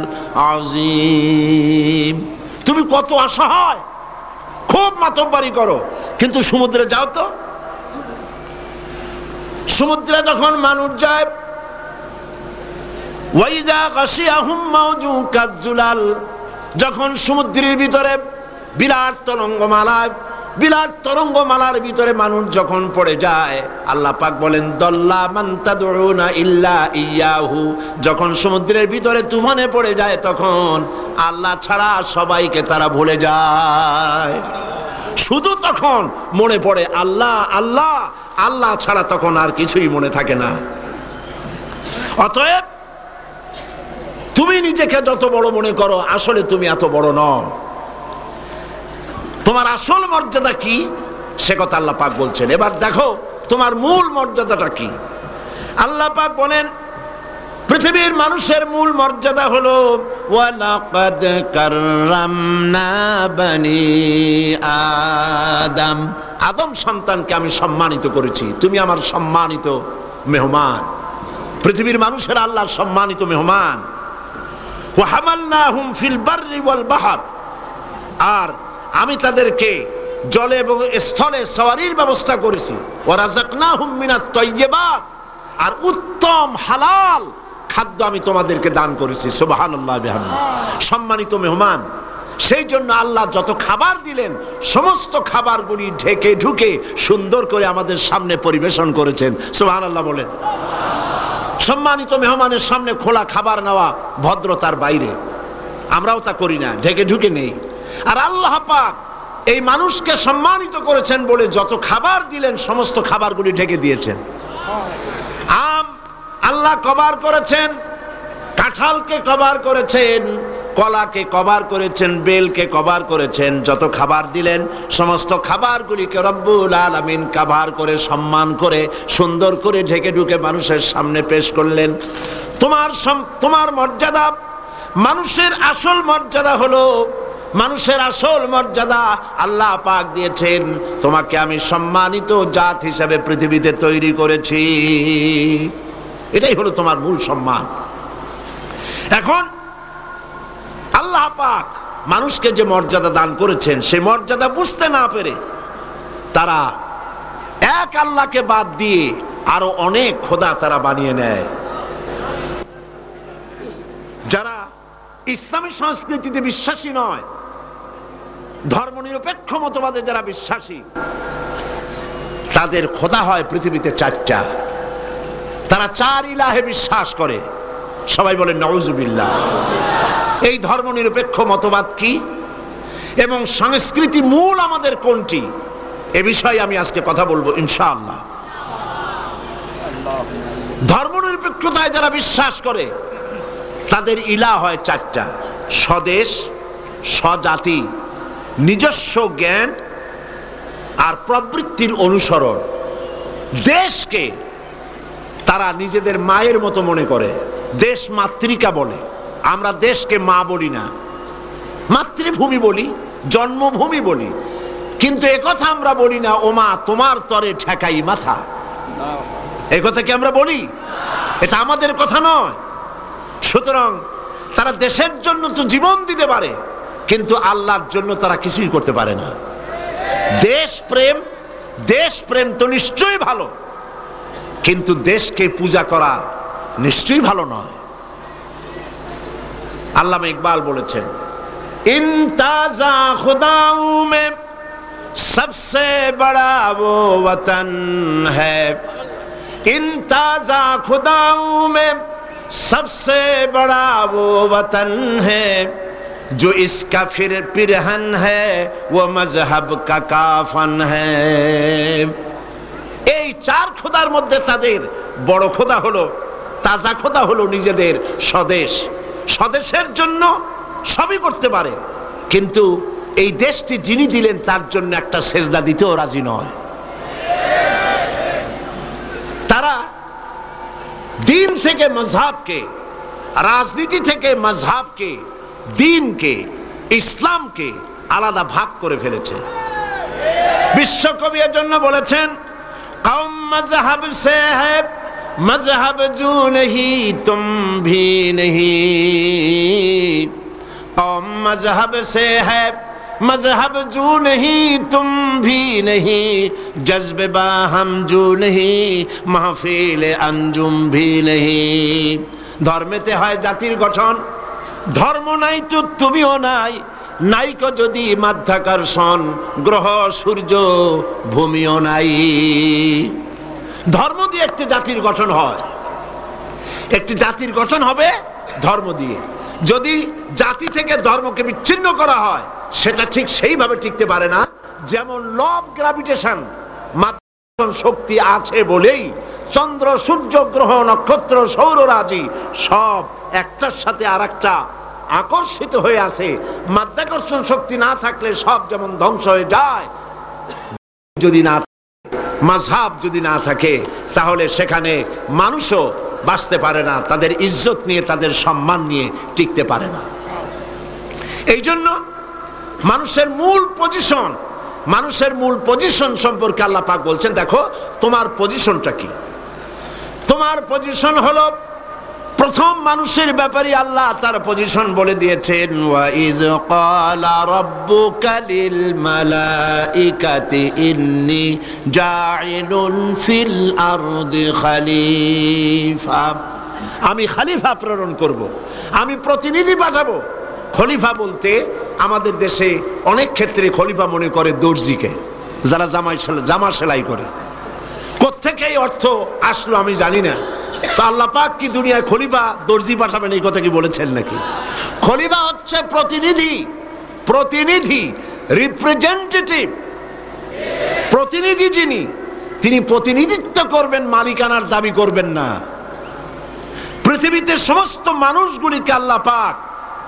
Speaker 2: আযীম। তুমি কত অসহায়, খুব মাতব্বরি করো, কিন্তু সমুদ্রে যাও তো। সমুদ্রে যখন মানুষ যায়, ওয়াইজা গাশিয়াহুম মাওজু কাযুলাল, যখন সমুদ্রের ভিতরে বিরাট তরঙ্গমালায় বিরাট তরঙ্গমালার ভিতরে মানুষ যখন পড়ে যায়, আল্লাহ পাক বলেন দল্লা মান তাদউনা ইল্লা ইয়াহু। যখন সমুদ্রের ভিতরে তুফানে পড়ে যায়, তখন আল্লাহ ছাড়া সবাইকে তারা ভুলে যায়। শুধু তখন মনে পড়ে আল্লাহ আল্লাহ, আল্লাহ ছাড়া তখন আর কিছুই মনে থাকে না। অতএব তুমি নিজেকে যত বড় মনে করো, আসলে তুমি এত বড় নও। তোমার আসল মর্যাদা কি সে কথা আল্লাহ পাক বলছেন। এবার দেখো তোমার মূল মর্যাদাটা কি। আল্লাহ পাক বলেন পৃথিবীর মানুষের মূল মর্যাদা হলো ওয়ালাকাদ কাররামনা বানি আদম, আদম সন্তানকে আমি সম্মানিত করেছি, তুমি আমার সম্মানিত মেহমান। পৃথিবীর মানুষের আল্লাহর সম্মানিত মেহমান। ওয়া হামালনাহুম ফিল বাররি ওয়াল বাহর, আর আমি তাদেরকে জলে এবং স্থলে সওয়ারির ব্যবস্থা করেছি। ওয়া রাযাকনাহুম মিনাত তাইয়্যিবাত, আর উত্তম হালাল খাদ্য আমি তোমাদেরকে দান করেছি। সুবহানাল্লাহ বিহামদি, সম্মানিত মেহমান। সেই জন্য আল্লাহ যত খাবার দিলেন, সমস্ত খাবারগুলি ঢেকে ঢুকে সুন্দর করে আমাদের সামনে পরিবেশন করেছেন। সুবহানাল্লাহ বলেন। সম্মানিত মেহমানের সামনে খোলা খাবার নেওয়া ভদ্রতার বাইরে, আমরাও তা করি না, ঢেকে ঢুকে নেই। আর আল্লাহ পাক এই মানুষকে সম্মানিত করেছেন বলে যত খাবার দিলেন, সমস্ত খাবারগুলি ঢেকে দিয়েছেন। আম আল্লাহ কভার করেছেন, কাঁঠালকে কভার করেছেন, কলাকে কভার করেছেন, বেলকে কভার করেছেন, যত খাবার দিলেন সমস্ত খাবারগুলিকে রব্বুল আলামিন কভার করে সম্মান করে সুন্দর করে ঢেকে ঢুকে মানুষের সামনে পেশ করলেন। তোমার তোমার মর্যাদা, মানুষের আসল মর্যাদা হলো, মানুষের আসল মর্যাদা আল্লাহ পাক দিয়েছেন, তোমাকে আমি সম্মানিত জাত হিসাবে পৃথিবীতে তৈরি করেছি, এটাই হলো তোমার মূল সম্মান। এখন আল্লাহ পাক মানুষকে যে মর্যাদা দান করেছেন সেই মর্যাদা বুঝতে না পেরে তারা এক আল্লাহকে বাদ দিয়ে আরো অনেক খোদা তারা বানিয়ে নেয়। যারা ইসলামী সংস্কৃতিতে বিশ্বাসী নয়, ধর্মনিরপেক্ষ মতবাদে যারা বিশ্বাসী, তাদের খোদা হয় পৃথিবীতে চারটা। তারা চার ইলাহে বিশ্বাস করে। সবাই বলেন নাউজুবিল্লাহ। এই ধর্মনিরপেক্ষ মতবাদ কি এবং সংস্কৃতি মূল আমাদের কোনটি, এ বিষয়ে আমি আজকে কথা বলবো ইনশাআল্লাহ। ধর্মনিরপেক্ষতায় যারা বিশ্বাস করে তাদের ইলাহ হয় চারটা: স্বদেশ, স্বজাতি, নিজস্ব জ্ঞান আর প্রবৃত্তির অনুসরণ। দেশকে তারা নিজেদের মায়ের মতো মনে করে, দেশ মাতৃকা বলে। আমরা দেশকে মা বলি না, মাতৃভূমি বলি, জন্মভূমি বলি, কিন্তু একথা আমরা বলি না ও মা তোমার তরে ঠেকাই মাথা। এই কথা কি আমরা বলি? এটা আমাদের কথা নয়। সুতরাং তারা দেশের জন্য তো জীবন দিতে পারে, কিন্তু আল্লাহর জন্য তারা কিছুই করতে পারে না। দেশ প্রেম, দেশ প্রেম তো নিশ্চয়ই ভালো, কিন্তু দেশকে পূজা করা নিশ্চয়ই ভালো নয়। আল্লামা ইকবাল বলেছেন, ইনতাজা খুদাউ মে সবসে বড়া वो वतन है, इनताजा खुदाऊ में सबसे बड़ा वो वतन है, जो इसका फिर पिरहन है वो मजहब का काफन है। এই চার খোদার মধ্যে তাদের বড় খোদা হলো, তাজা খোদা হলো নিজেদের স্বদেশ। স্বদেশের জন্য সবই করতে পারে, কিন্তু এই দেশটি যিনি দিলেন তার জন্য একটা সেজদা দিতেও রাজি নয়। তারা দিন থেকে মজহাবকে, রাজনীতি থেকে মজহাবকে, দিনকে, ইসলামকে আলাদা ভাগ করে ফেলেছে। বিশ্বকবি এর জন্য বলেছেন, কওম মজহব সে হ্যায় मजहब जो नहीं तुम भी नहीं, कौम मजहब से है मजहब जो नहीं तुम भी नहीं, जज्बे बाहम जो नहीं महफिल अंजुम भी नहीं। ধর্মেতে হয় জাতির গঠন, ধর্ম নাই তো তুমিও নাই, নাইকো যদি মাধ্যাকর্ষণ গ্রহ সূর্য ভূমিও নাই। ধর্ম দিয়ে একটি জাতির গঠন হয়, একটি জাতির গঠন হবে ধর্ম দিয়ে। যদি জাতি থেকে ধর্মকে বিচ্ছিন্ন করা হয় সেটা ঠিক সেইভাবে টিকতে পারে না, যেমন ল অফ গ্র্যাভিটেশন, মাধ্যাকর্ষণ শক্তি আছে বলেই চন্দ্র, সূর্য, গ্রহ, নক্ষত্র, সৌররাজি সব একটার সাথে আর একটা আকর্ষিত হয়ে আছে। মাধ্যাকর্ষণ শক্তি না থাকলে সব যেমন ধ্বংস হয়ে যায়, যদি না মাযহাব যদি না থাকে তাহলে সেখানে মানুষও বাঁচতে পারে না, তাদের ইজ্জত নিয়ে, তাদের সম্মান নিয়ে টিকতে পারে না। এই জন্য মানুষের মূল পজিশন, মানুষের মূল পজিশন সম্পর্কে আল্লাহ পাক বলছেন, দেখো তোমার পজিশনটা কি। তোমার পজিশন হলো, প্রথম মানুষের ব্যাপারে আল্লাহ তার পজিশন বলে দিয়েছেন, ওয়া ইজ ক্বালা রাব্বুকা লিল মালাইকাতি ইন্নী জাইলুন ফিল আরদি খলিফা। আমি খলিফা প্রেরণ করব, আমি প্রতিনিধি পাঠাবো। খলিফা বলতে আমাদের দেশে অনেক ক্ষেত্রে খলিফা মনে করে দর্জিকে, যারা জামা জামা সেলাই করে। কোত্থেকে এই অর্থ আসলো আমি জানি না। তো আল্লাহ পাক কি দুনিয়ায় খলিফা দর্জি পাঠাবেন এই কথা কি বলেছেন নাকি? খলিফা হচ্ছে প্রতিনিধি, প্রতিনিধি, রিপ্রেজেন্টেটিভ। প্রতিনিধি যিনি, তিনি প্রতিনিধিত্ব করবেন, মালিকানার দাবি করবেন না। পৃথিবীতে সমস্ত মানুষগুলিকে আল্লাহ পাক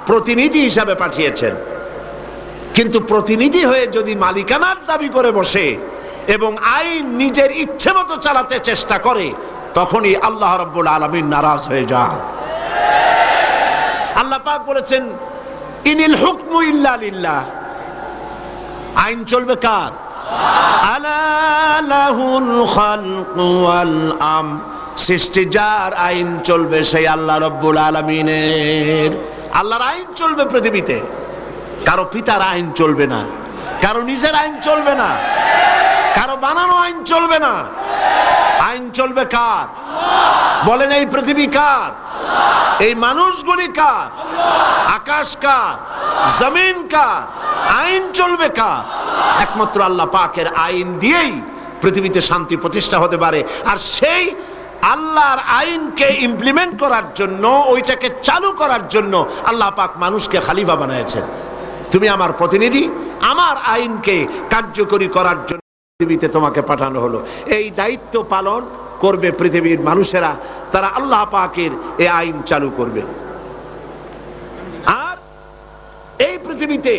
Speaker 2: প্রতিনিধি হিসাবে পাঠিয়েছেন। কিন্তু প্রতিনিধি হয়ে যদি মালিকানার দাবি করে বসে এবং আইন নিজের ইচ্ছে মতো চালাতে চেষ্টা করে, তখনই আল্লাহ রাব্বুল আলামিন নারাজ হয়ে যান। আল্লাহ পাক বলেছেন, ইনিল হুকমু ইল্লা লিল্লাহ, আইন চলবে কার? আলা লাহুল খালকু ওয়াল আমর, সৃষ্টি যার, আইন চলবে সেই আল্লাহ রাব্বুল আলামিনের। আল্লাহর আইন চলবে পৃথিবীতে, কারো পিতার আইন চলবে না, কারো নিজের আইন চলবে না, কারো বানানো আইন চলবে না। আইন চলবে কার? বলেন, এই পৃথিবী কার? এই মানুষগুলি কার? আকাশ কার? জমিন কার? আইন চলবে কার? একমাত্র আল্লাহ পাকের আইন দিয়েই পৃথিবীতে শান্তি প্রতিষ্ঠা হতে পারে। আর সেই আল্লাহর আইনকে ইমপ্লিমেন্ট করার জন্য, ওইটাকে চালু করার জন্য আল্লাহ পাক মানুষকে খলিফা বানিয়েছেন। তুমি আমার প্রতিনিধি, আমার আইনকে কার্যকরী করার জন্য পৃথিবীতে তোমাকে পাঠানো হলো। এই দায়িত্ব পালন করবে পৃথিবীর মানুষেরা, তারা আল্লাহ পাকের এই আইন চালু করবে। আর এই পৃথিবীতে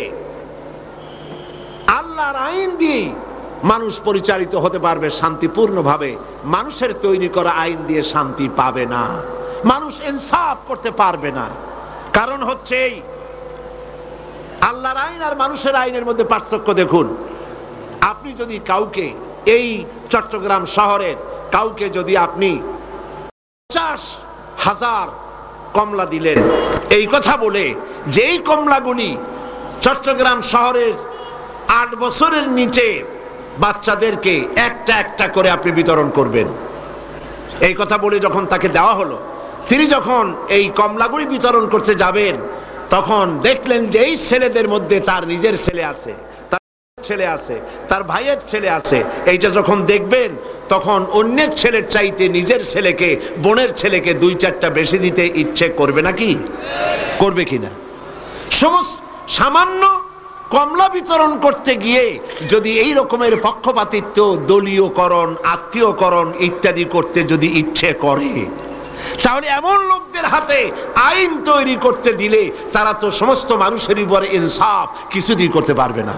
Speaker 2: আল্লাহর আইন দিয়ে মানুষ পরিচালিত হতে পারবে শান্তিপূর্ণভাবে। মানুষের তৈরি করা আইন দিয়ে শান্তি পাবে না, মানুষ ইনসাফ করতে পারবে না। কারণ হচ্ছে আল্লাহর আইন আর মানুষের আইনের মধ্যে পার্থক্য দেখুন। আপনি যদি কাউকে, এই চট্টগ্রাম শহরের কাউকে যদি আপনি পঞ্চাশ হাজার কমলা দিলেন, এই কথা বলে যেই কমলাগুলি চট্টগ্রাম শহরের আট বছরের নিচে বাচ্চাদেরকে একটা একটা করে আপনি বিতরণ করবেন, এই কথা বলে যখন তাকে দেওয়া হলো, তিনি যখন এই কমলাগুলি বিতরণ করতে যাবেন, তখন দেখলেন যে এই ছেলেদের মধ্যে তার নিজের ছেলে আছে, তার ছেলে আছে, তার ভাইয়ের ছেলে আছে। এইটা যখন দেখবেন, তখন অন্যের ছেলের চাইতে নিজের ছেলেকে, বোনের ছেলেকে দুই চারটা বেশি দিতে ইচ্ছে করবে নাকি? করবে কিনা? সমস্ত সামান্য কমলা বিতরণ করতে গিয়ে যদি এই রকমের পক্ষপাতিত্ব, দলীয়করণ, আত্মীয়করণ ইত্যাদি করতে যদি ইচ্ছে করে, তাহলে এমন লোকদের হাতে আইন তৈরি করতে দিলে তারা তো সমস্ত মানুষের উপরে ইনসাফ কিছুদিন করতে পারবে না।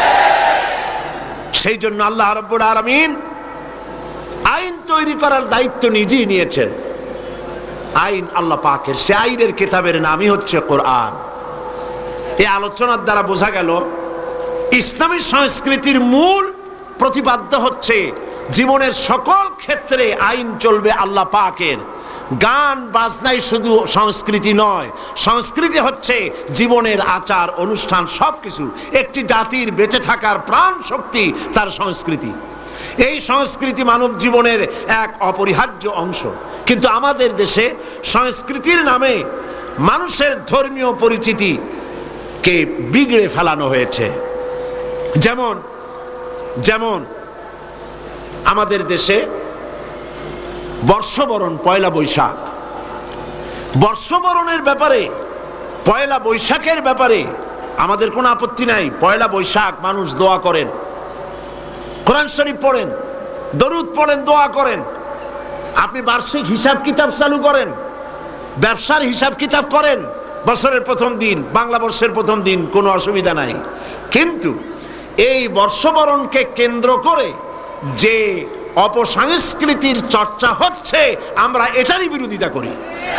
Speaker 2: সেই জন্য আল্লাহ রাব্বুল আলামিন আইন তৈরি করার দায়িত্ব নিজেই নিয়েছেন। আইন আল্লাহ পাকের, সে আইনের কিতাবের নামই হচ্ছে কোরআন। এই আলোচনার দ্বারা বোঝা গেল ইসলামী সংস্কৃতির মূল প্রতিপাদ্য হচ্ছে জীবনের সকল ক্ষেত্রে আইন চলবে আল্লাহ পাকের। গান বাজনাই শুধু সংস্কৃতি নয়, সংস্কৃতি হচ্ছে জীবনের আচার অনুষ্ঠান, সবকিছু। একটি জাতির বেঁচে থাকার প্রাণ শক্তি তার সংস্কৃতি। এই সংস্কৃতি মানব জীবনের এক অপরিহার্য অংশ। কিন্তু আমাদের দেশে সংস্কৃতির নামে মানুষের ধর্মীয় পরিচিতি কে বিগড়ে ফেলানো হয়েছে। যেমন যেমন আমাদের দেশে বর্ষবরণ, পয়লা বৈশাখ, বর্ষবরণের ব্যাপারে, পয়লা বৈশাখের ব্যাপারে আমাদের কোনো আপত্তি নাই। পয়লা বৈশাখ মানুষ দোয়া করেন, কোরআন শরীফ পড়েন, দরুদ পড়েন, দোয়া করেন। আপনি বার্ষিক হিসাব কিতাব চালু করেন, ব্যবসার হিসাব কিতাব করেন, বছরের প্রথম দিন, বাংলা বর্ষের প্রথম দিন, কোনো অসুবিধা নাই। কিন্তু এই বর্ষবরণকে কেন্দ্র করে যে অপসংস্কৃতির চর্চা হচ্ছে, আমরা এটারই বিরোধিতা করি।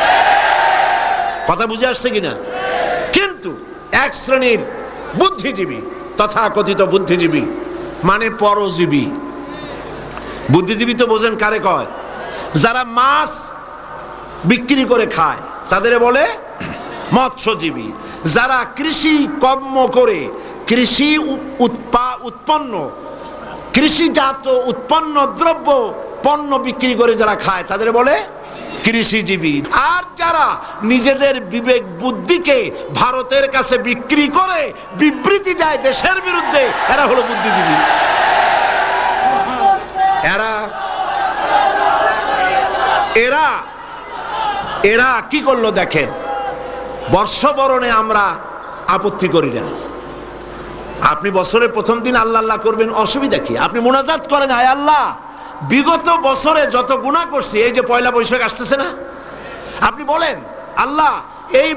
Speaker 2: কথা বুঝে আসছে কিনা? কিন্তু এক শ্রেণীর বুদ্ধিজীবী, তথাকথিত বুদ্ধিজীবী মানে পরজীবী, বুদ্ধিজীবী তো বোঝেন কারে কয়? যারা মাছ বিক্রি করে খায় তাদের বলে মৎস্যজীবী। যারা কৃষি কর্ম করে, কৃষি উৎপন্ন, কৃষিজাত উৎপন্ন দ্রব্য পণ্য বিক্রি করে যারা খায় তাদের বলে কৃষিজীবী। আর যারা নিজেদের বিবেক বুদ্ধিকে ভারতের কাছে বিক্রি করে বিবৃতি দেয় দেশের বিরুদ্ধে, এরা হলো বুদ্ধিজীবী। এরা এরা এরা কি করলো দেখেন, বর্ষবরণে আমরা আপত্তি করি না। আপনি বছরের প্রথম দিন আল্লাহ আল্লাহ করবেন, অসুবিধা কি? আপনি মুনাজাত করেন, আয় আল্লাহ বিগত বছরে যত গুনাহ করছি, এই যে পয়লা বৈশাখ আসতেছে না, আপনি বলেন আল্লাহ এই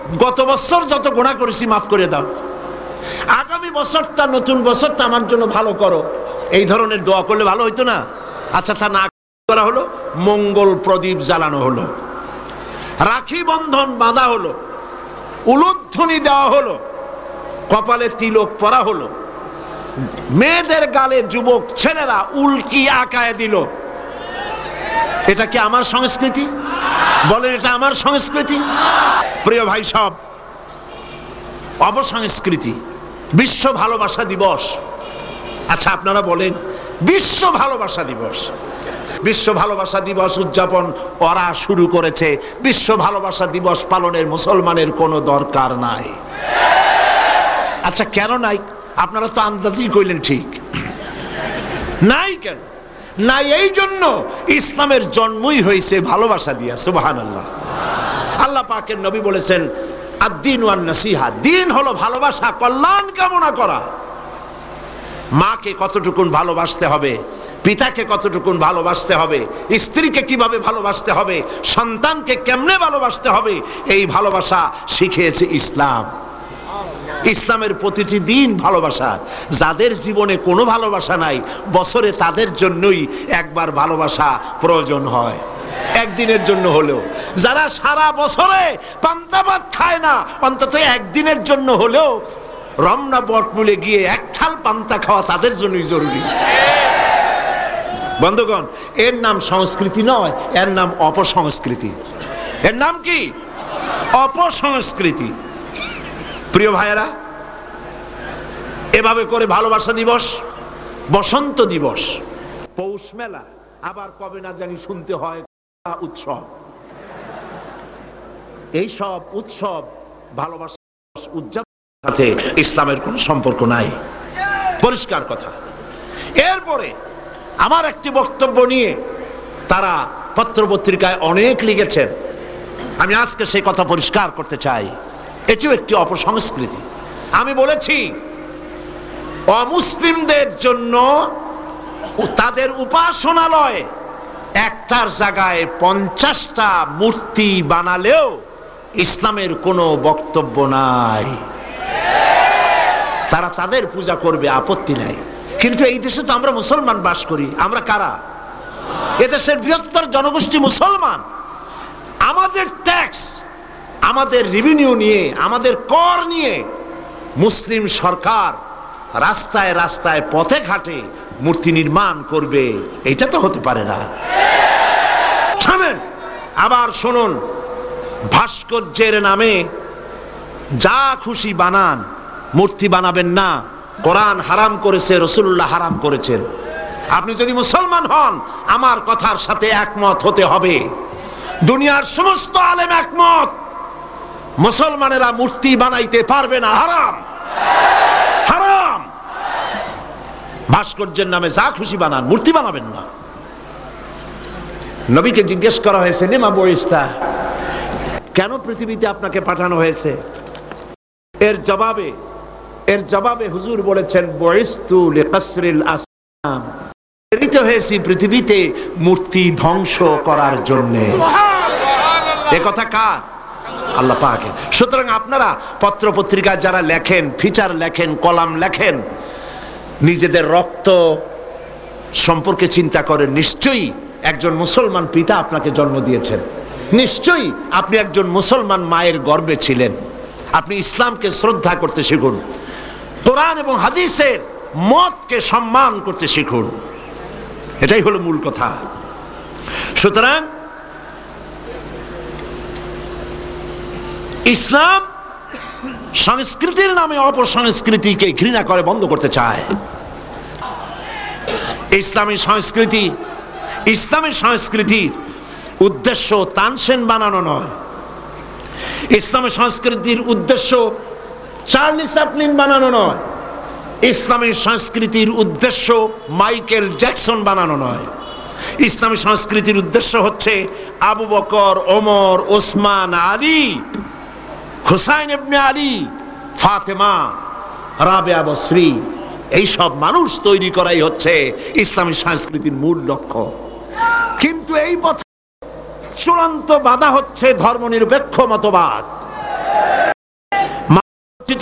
Speaker 2: গত বছর যত গুনাহ করেছি মাফ করে দাও, আগামী বছরটা নতুন বছরটা আমার জন্য ভালো করো, এই ধরনের দোয়া করলে ভালো হইতো না? আচ্ছা, তা না করা হলো, মঙ্গল প্রদীপ জ্বালানো হলো, রাখি বন্ধন বাঁধা হলো, উলুধ্বনি দেওয়া হলো, কপালে তিলক পরা হলো, মেয়েদের গালে যুবক ছেলেরা উল্কি আঁকায় দিল। এটা কি আমার সংস্কৃতি? বলেন, এটা আমার সংস্কৃতি? প্রিয় ভাই সব, অপসংস্কৃতি। বিশ্ব ভালোবাসা দিবস। আচ্ছা, আপনারা বলেন, বিশ্ব ভালোবাসা দিবস, বিশ্ব ভালোবাসা দিবস উদযাপন ওরা শুরু করেছে। বিশ্ব ভালোবাসা দিবস পালনের মুসলমানের কোনো দরকার নাই। আচ্ছা, কেন নাই? আপনারা তো আন্দাজই কইলেন, ঠিক নাই। কেন নাই? এই জন্য ইসলামের জন্মই হয়েছে ভালোবাসা দিয়া। সুবহানাল্লাহ। আল্লাহ পাকের নবী বলেছেন, আদ-দীন ওয়ান নাসিহা, দিন হলো ভালোবাসা, কল্যাণ কামনা করা। মাকে কতটুকুন ভালোবাসতে হবে, পিতাকে কতটুকুন ভালোবাসতে হবে, স্ত্রীকে কিভাবে ভালোবাসতে হবে, সন্তানকে কেমনে ভালোবাসতে হবে, এই ভালোবাসা শিখিয়েছে ইসলাম। ইসলামের প্রতিটি দিন ভালোবাসা। যাদের জীবনে কোনো ভালোবাসা নাই, বছরে তাদের জন্যই একবার ভালোবাসা প্রয়োজন হয়, একদিনের জন্য হলেও। যারা সারা বছরে পান্তা ভাত খায় না, অন্তত একদিনের জন্য হলেও রমনা বটমূলে গিয়ে এক থাল পান্তা খাওয়া তাদের জন্যই জরুরি। বন্ধুগণ, এর নাম সংস্কৃতি নয়, এর নাম অপসংস্কৃতি। এর নাম কি? অপসংস্কৃতি। প্রিয় ভাইয়েরা, এভাবে করে ভালোবাসা দিবস, বসন্ত দিবস, পৌষ মেলা, আবার কবে না জানি শুনতে হয় উৎসব। এই সব উৎসব ভালোবাসা উদযাপনের সাথে ইসলামের কোনো সম্পর্ক নাই, পরিষ্কার কথা। এরপরে আমার একটি বক্তব্য নিয়ে তারা পত্রপত্রিকায় অনেক লিখেছেন, আমি আজকে সেই কথা পরিষ্কার করতে চাই। এটিও একটি অপসংস্কৃতি। আমি বলেছি, অমুসলিমদের জন্য তাদের উপাসনালয় একটার জায়গায় পঞ্চাশটা মূর্তি বানালেও ইসলামের কোনো বক্তব্য নাই। তারা তাদের পূজা করবে, আপত্তি নাই। কিন্তু এই দেশে তো আমরা মুসলমান বাস করি। আমরা কারা? এদেশের বৃহত্তর জনগোষ্ঠী মুসলমান। আমাদের ট্যাক্স, আমাদের রেভিনিউ নিয়ে, আমাদের কর নিয়ে মুসলিম সরকার রাস্তায় রাস্তায় পথে ঘাটে মূর্তি নির্মাণ করবে, এটা তো হতে পারে না। শুনেন, আবার শুনুন, ভাস্কর্যের নামে যা খুশি বানান, মূর্তি বানাবেন না। কোরআন হারাম করেছে, রাসূলুল্লাহ হারাম করেছেন। আপনি যদি মুসলমান হন, আমার কথার সাথে একমত হতে হবে। দুনিয়ার সমস্ত আলেম একমত, মুসলমানেরা মূর্তি বানাইতে পারবে না, হারাম, হারাম। ভাস্কর্যের নামে যা খুশি বানান, মূর্তি বানাবেন না। নবীকে জিজ্ঞেস করা হয়েছে, লিমা বুইস্তা, কেন পৃথিবীতে আপনাকে পাঠানো হয়েছে? এর জবাবে এর জবাবে হুজুর বলেছেন, বুইস্তু লিকাসরিল আসনাম, প্রেরিত হয়েছি পৃথিবীতে মূর্তি ধ্বংস করার জন্য। এ কথা কার? আল্লাহ পাকের। সুতরাং আপনারা পত্র পত্রিকায় যারা লেখেন, ফিচার লেখেন, কলাম লেখেন, নিজেদের রক্ত সম্পর্কে চিন্তা করেন। নিশ্চয়ই একজন মুসলমান পিতা আপনাকে জন্ম দিয়েছেন, নিশ্চয়ই আপনি একজন মুসলমান মায়ের গর্ভে ছিলেন। আপনি ইসলামকে শ্রদ্ধা করতে শিখুন, কোরআন এবং হাদিসের মতকে সম্মান করতে শিখুন। এটাই হলো মূল কথা। সুতরাং ইসলাম সংস্কৃতির নামে অপসংস্কৃতিকে ঘৃণা করে বন্ধ করতে চায়। ইসলামী সংস্কৃতি, ইসলামী সংস্কৃতির উদ্দেশ্য তানসেন বানানো নয়। ইসলামী সংস্কৃতির উদ্দেশ্য চার্লি চ্যাপলিন বানানো নয়। ইসলামী সংস্কৃতির উদ্দেশ্য মাইকেল জ্যাকসন বানানো নয়। ইসলামী সংস্কৃতির উদ্দেশ্য হচ্ছে আবু বকর, ওমর, ওসমান, আলী, হুসাইন ইবনে আলী, ফাতেমা, রাবেয়া বসরি, এই সব মানুষ তৈরি করাই হচ্ছে ইসলামী সংস্কৃতির মূল লক্ষ্য। কিন্তু এই পথে চূড়ান্ত বাধা হচ্ছে ধর্মনিরপেক্ষ মতবাদ।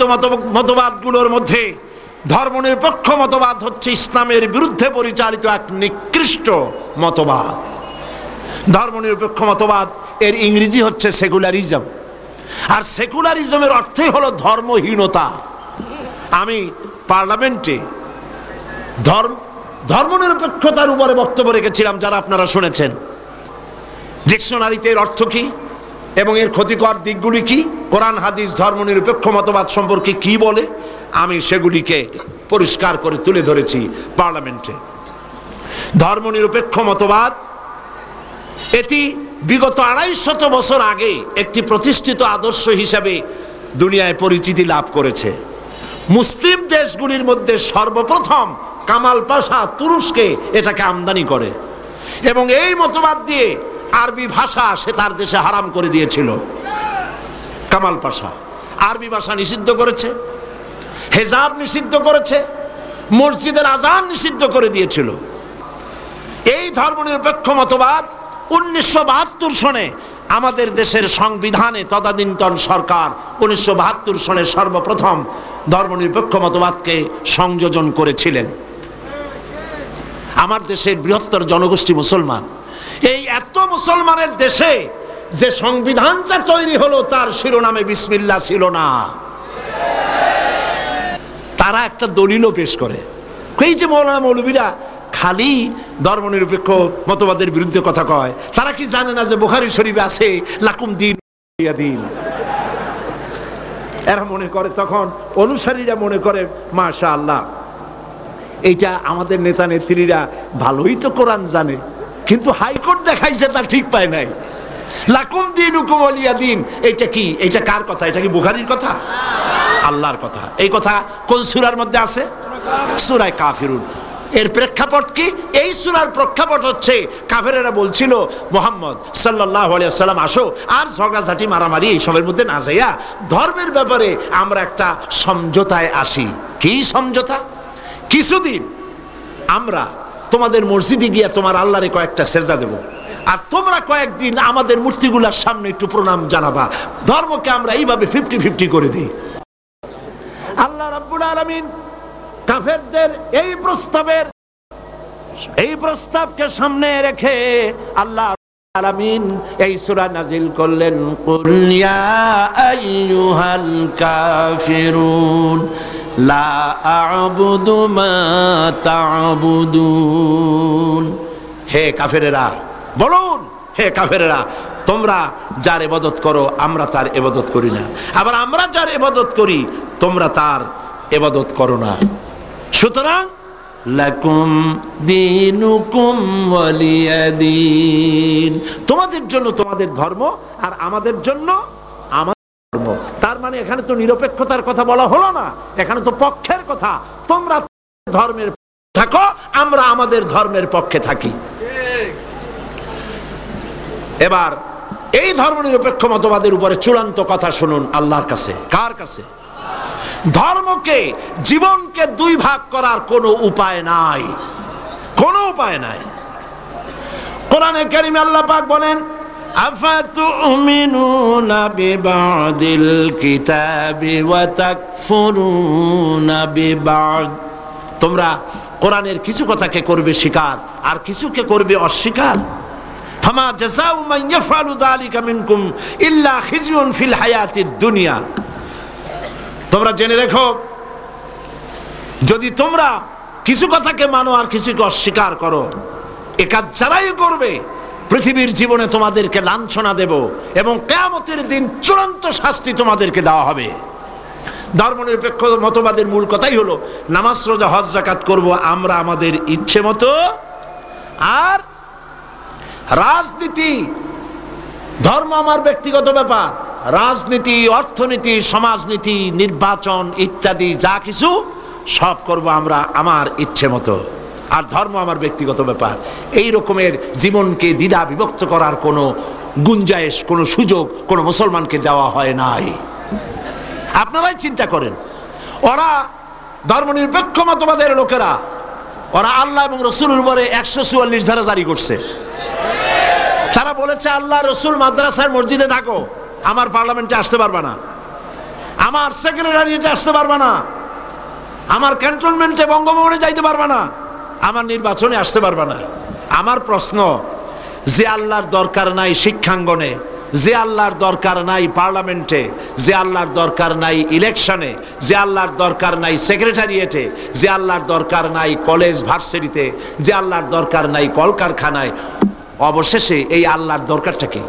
Speaker 2: মতবাদগুলোর মধ্যে ধর্মনিরপেক্ষ মতবাদ হচ্ছে ইসলামের বিরুদ্ধে পরিচালিত এক নিকৃষ্ট মতবাদ। ধর্মনিরপেক্ষ মতবাদ এর ইংরেজি হচ্ছে সেকুলারিজম, আর সেকুলারিজমের অর্থই হলো ধর্মহীনতা। আমি পার্লামেন্টে ধর্ম ধর্মনিরপেক্ষতার উপরে বক্তব্য রেখেছিলাম, যারা আপনারা শুনেছেন। ডিকশনারিতে এর অর্থ কি এবং এর ক্ষতিকর দিকগুলি কি, কোরআন হাদিস ধর্মনিরপেক্ষ মতবাদ সম্পর্কে কি বলে, আমি সেগুলিকে পরিষ্কার করে তুলে ধরেছি পার্লামেন্টে। ধর্মনিরপেক্ষ মতবাদ এটি বিগত আড়াই শত বছর আগে একটি প্রতিষ্ঠিত আদর্শ হিসাবে দুনিয়ায় পরিচিতি লাভ করেছে। মুসলিম দেশগুলির মধ্যে সর্বপ্রথম কামাল পাশা তুরস্কে এটাকে আমদানি করে এবং এই মতবাদ দিয়ে আরবি ভাষা সে তার দেশে হারাম করে দিয়েছিল। কামাল পাশা আরবি ভাষা নিষিদ্ধ করেছে, হেজাব নিষিদ্ধ করেছে, মসজিদের আজান নিষিদ্ধ করে দিয়েছিল। এই ধর্মনিরপেক্ষ মতবাদ উনিশশো বাহাত্তর সনে আমাদের দেশের সংবিধানে তদানীন্তন সরকার উনিশশো বাহাত্তর সনে সর্বপ্রথম ধর্মনিরপেক্ষ মতবাদকে সংযোজন করেছিলেন। আমার দেশের বৃহত্তর জনগোষ্ঠী মুসলমান, এই এত মুসলমানের দেশে যে সংবিধানটা তৈরি হলো তার শিরোনামে বিসমিল্লাহ ছিল না। তারা একটা দলিলও পেশ করে, এই যে মৌলানা মৌলবীরা খালি ধর্মনিরপেক্ষ মতবাদের বিরুদ্ধে কথা কয়, তারা কি জানে না যে বুখারী শরীফে আছে লাকুম দিন দিন। এরা মনে করে, তখন অনুসারীরা মনে করে মাশাআল্লাহ এইটা আমাদের নেতা নেত্রীরা ভালোই তো কোরআন জানে, কিন্তু হাইকোর্ট দেখাইছে তা ঠিক পায় নাই। লাকুম দিনুকুম ওয়ালিয়া দিন, এটা কি? এটা কার কথা? এটা কি বুখারীর কথা? আল্লাহর কথা। এই কথা কোন সূরার মধ্যে আছে? সূরা কাফিরুন। এর প্রেক্ষাপট কি? এই সূরার প্রেক্ষাপট হচ্ছে কাফেরেরা বলছিল মুহাম্মদ সাল্লাল্লাহু আলাইহি ওয়াসাল্লাম আসো আর ঝগড়াঝাটি মারামারি এইসবের মধ্যে না যাইয়া ধর্মের ব্যাপারে আমরা একটা সমঝোতায় আসি। কি সমঝোতা? কিছুদিন আমরা তোমাদের মসজিদে গিয়া তোমার আল্লাহরে কয়েকটা সেজদা দেব, আর তোমরা কয়েকদিন আমাদের মূর্তিগুলোর সামনে একটু প্রণাম জানাবা। ধর্মকে আমরা এইভাবে ফিফটি ফিফটি করে দিই। আল্লাহ রাব্বুল আলামিন কাফেরদের এই প্রস্তাবের এই প্রস্তাবকে সামনে রেখে আল্লাহ রাব্বুল আলামিন এই সূরা নাজিল করলেন, কুল ইয়া আইয়ুহাল কাফিরুন লা আ'বুদু মা তা'বুদুন। হে কাফেরেরা বলুন, হে কাফেরেরা তোমরা যার ইবাদত করো আমরা তার ইবাদত করি না, আবার আমরা যার ইবাদত করি তোমরা তার ইবাদত করো না। সুতরাং লাকুম দীনুকুম ওয়ালিয়া দীন, তোমাদের জন্য তোমাদের ধর্ম আর আমাদের জন্য আমাদের ধর্ম। তার মানে এখানে তো নিরপেক্ষতার কথা বলা হলো না, এখানে তো পক্ষের কথা। তোমরা ধর্মের থাকো, আমরা আমাদের ধর্মের পক্ষে থাকি। এবার এই ধর্মনিরপেক্ষ মতবাদের উপরে চূড়ান্ত কথা শুনুন আল্লাহর কাছে। কার কাছে? ধর্মকে, জীবনকে দুই ভাগ করার কোনো উপায় নাই, কোনো উপায় নাই। কোরআনে কারিমে আল্লাহ পাক বলেন, আফাতুমিনুনা বিবাদিল কিতাবি ওয়া তাকফুরুনা বিবাদ। তোমরা কোরআনের কিছু কথাকে করবে স্বীকার আর কিছুকে করবে অস্বীকার। ফামা জাযাউ মান ইয়াফআলু যালিকা মিনকুম ইল্লা খিজয়ুন ফিল হায়াতিদ দুনিয়া। তোমরা জেনে রেখো, যদি তোমরা কিছু কথাকে মানো আর কিছুকে অস্বীকার করো, এ কাজ যারাই করবে পৃথিবীর জীবনে তোমাদেরকে লাঞ্ছনা দেব এবং কিয়ামতের দিন চূড়ান্ত শাস্তি তোমাদেরকে দেওয়া হবে। ধর্মনিরপেক্ষ মতবাদের মূল কথাই হলো নামাজ রোজা হজ যাকাত করব আমরা আমাদের ইচ্ছে মতো, আর রাজনীতি ধর্ম আমার ব্যক্তিগত ব্যাপার, রাজনীতি, অর্থনীতি, সমাজনীতি, নির্বাচন ইত্যাদি যা কিছু সব করব আমরা আমার ইচ্ছে মতো, আর ধর্ম আমার ব্যক্তিগত ব্যাপার। এই রকমের জীবনকে দ্বিধা বিভক্ত করার কোনো গুঞ্জাইশ, কোনো সুযোগ কোনো মুসলমানকে দেওয়া হয় নাই। আপনারাই চিন্তা করেন, ওরা ধর্মনিরপেক্ষ মতবাদের লোকেরা, ওরা আল্লাহ এবং রসুলের উপরে একশো চুয়াল্লিশ ধারা জারি করছে। তারা বলেছে আল্লাহ রসুল মাদ্রাসার মসজিদে থাকো, আমার পার্লামেন্টে আসতে পারবে না। আমার সেক্রেটারিয়েটে আসতে পারবে না, আমার ক্যান্টনমেন্টে বঙ্গভবনে যাইতে পারবে না, আমার নির্বাচনে আসতে পারবে না। আমার প্রশ্ন, যে আল্লাহর দরকার নাই শিক্ষাঙ্গনে, যে আল্লাহর দরকার নাই পার্লামেন্টে, যে আল্লাহর দরকার নাই ইলেকশনে, যে আল্লাহর দরকার নাই সেক্রেটারিয়েটে, যে আল্লাহর দরকার নাই কলেজ ভার্সিটিতে, যে আল্লাহর দরকার নাই কলকারখানায়, অবশেষে এই আল্লাহর দরকারটা কি?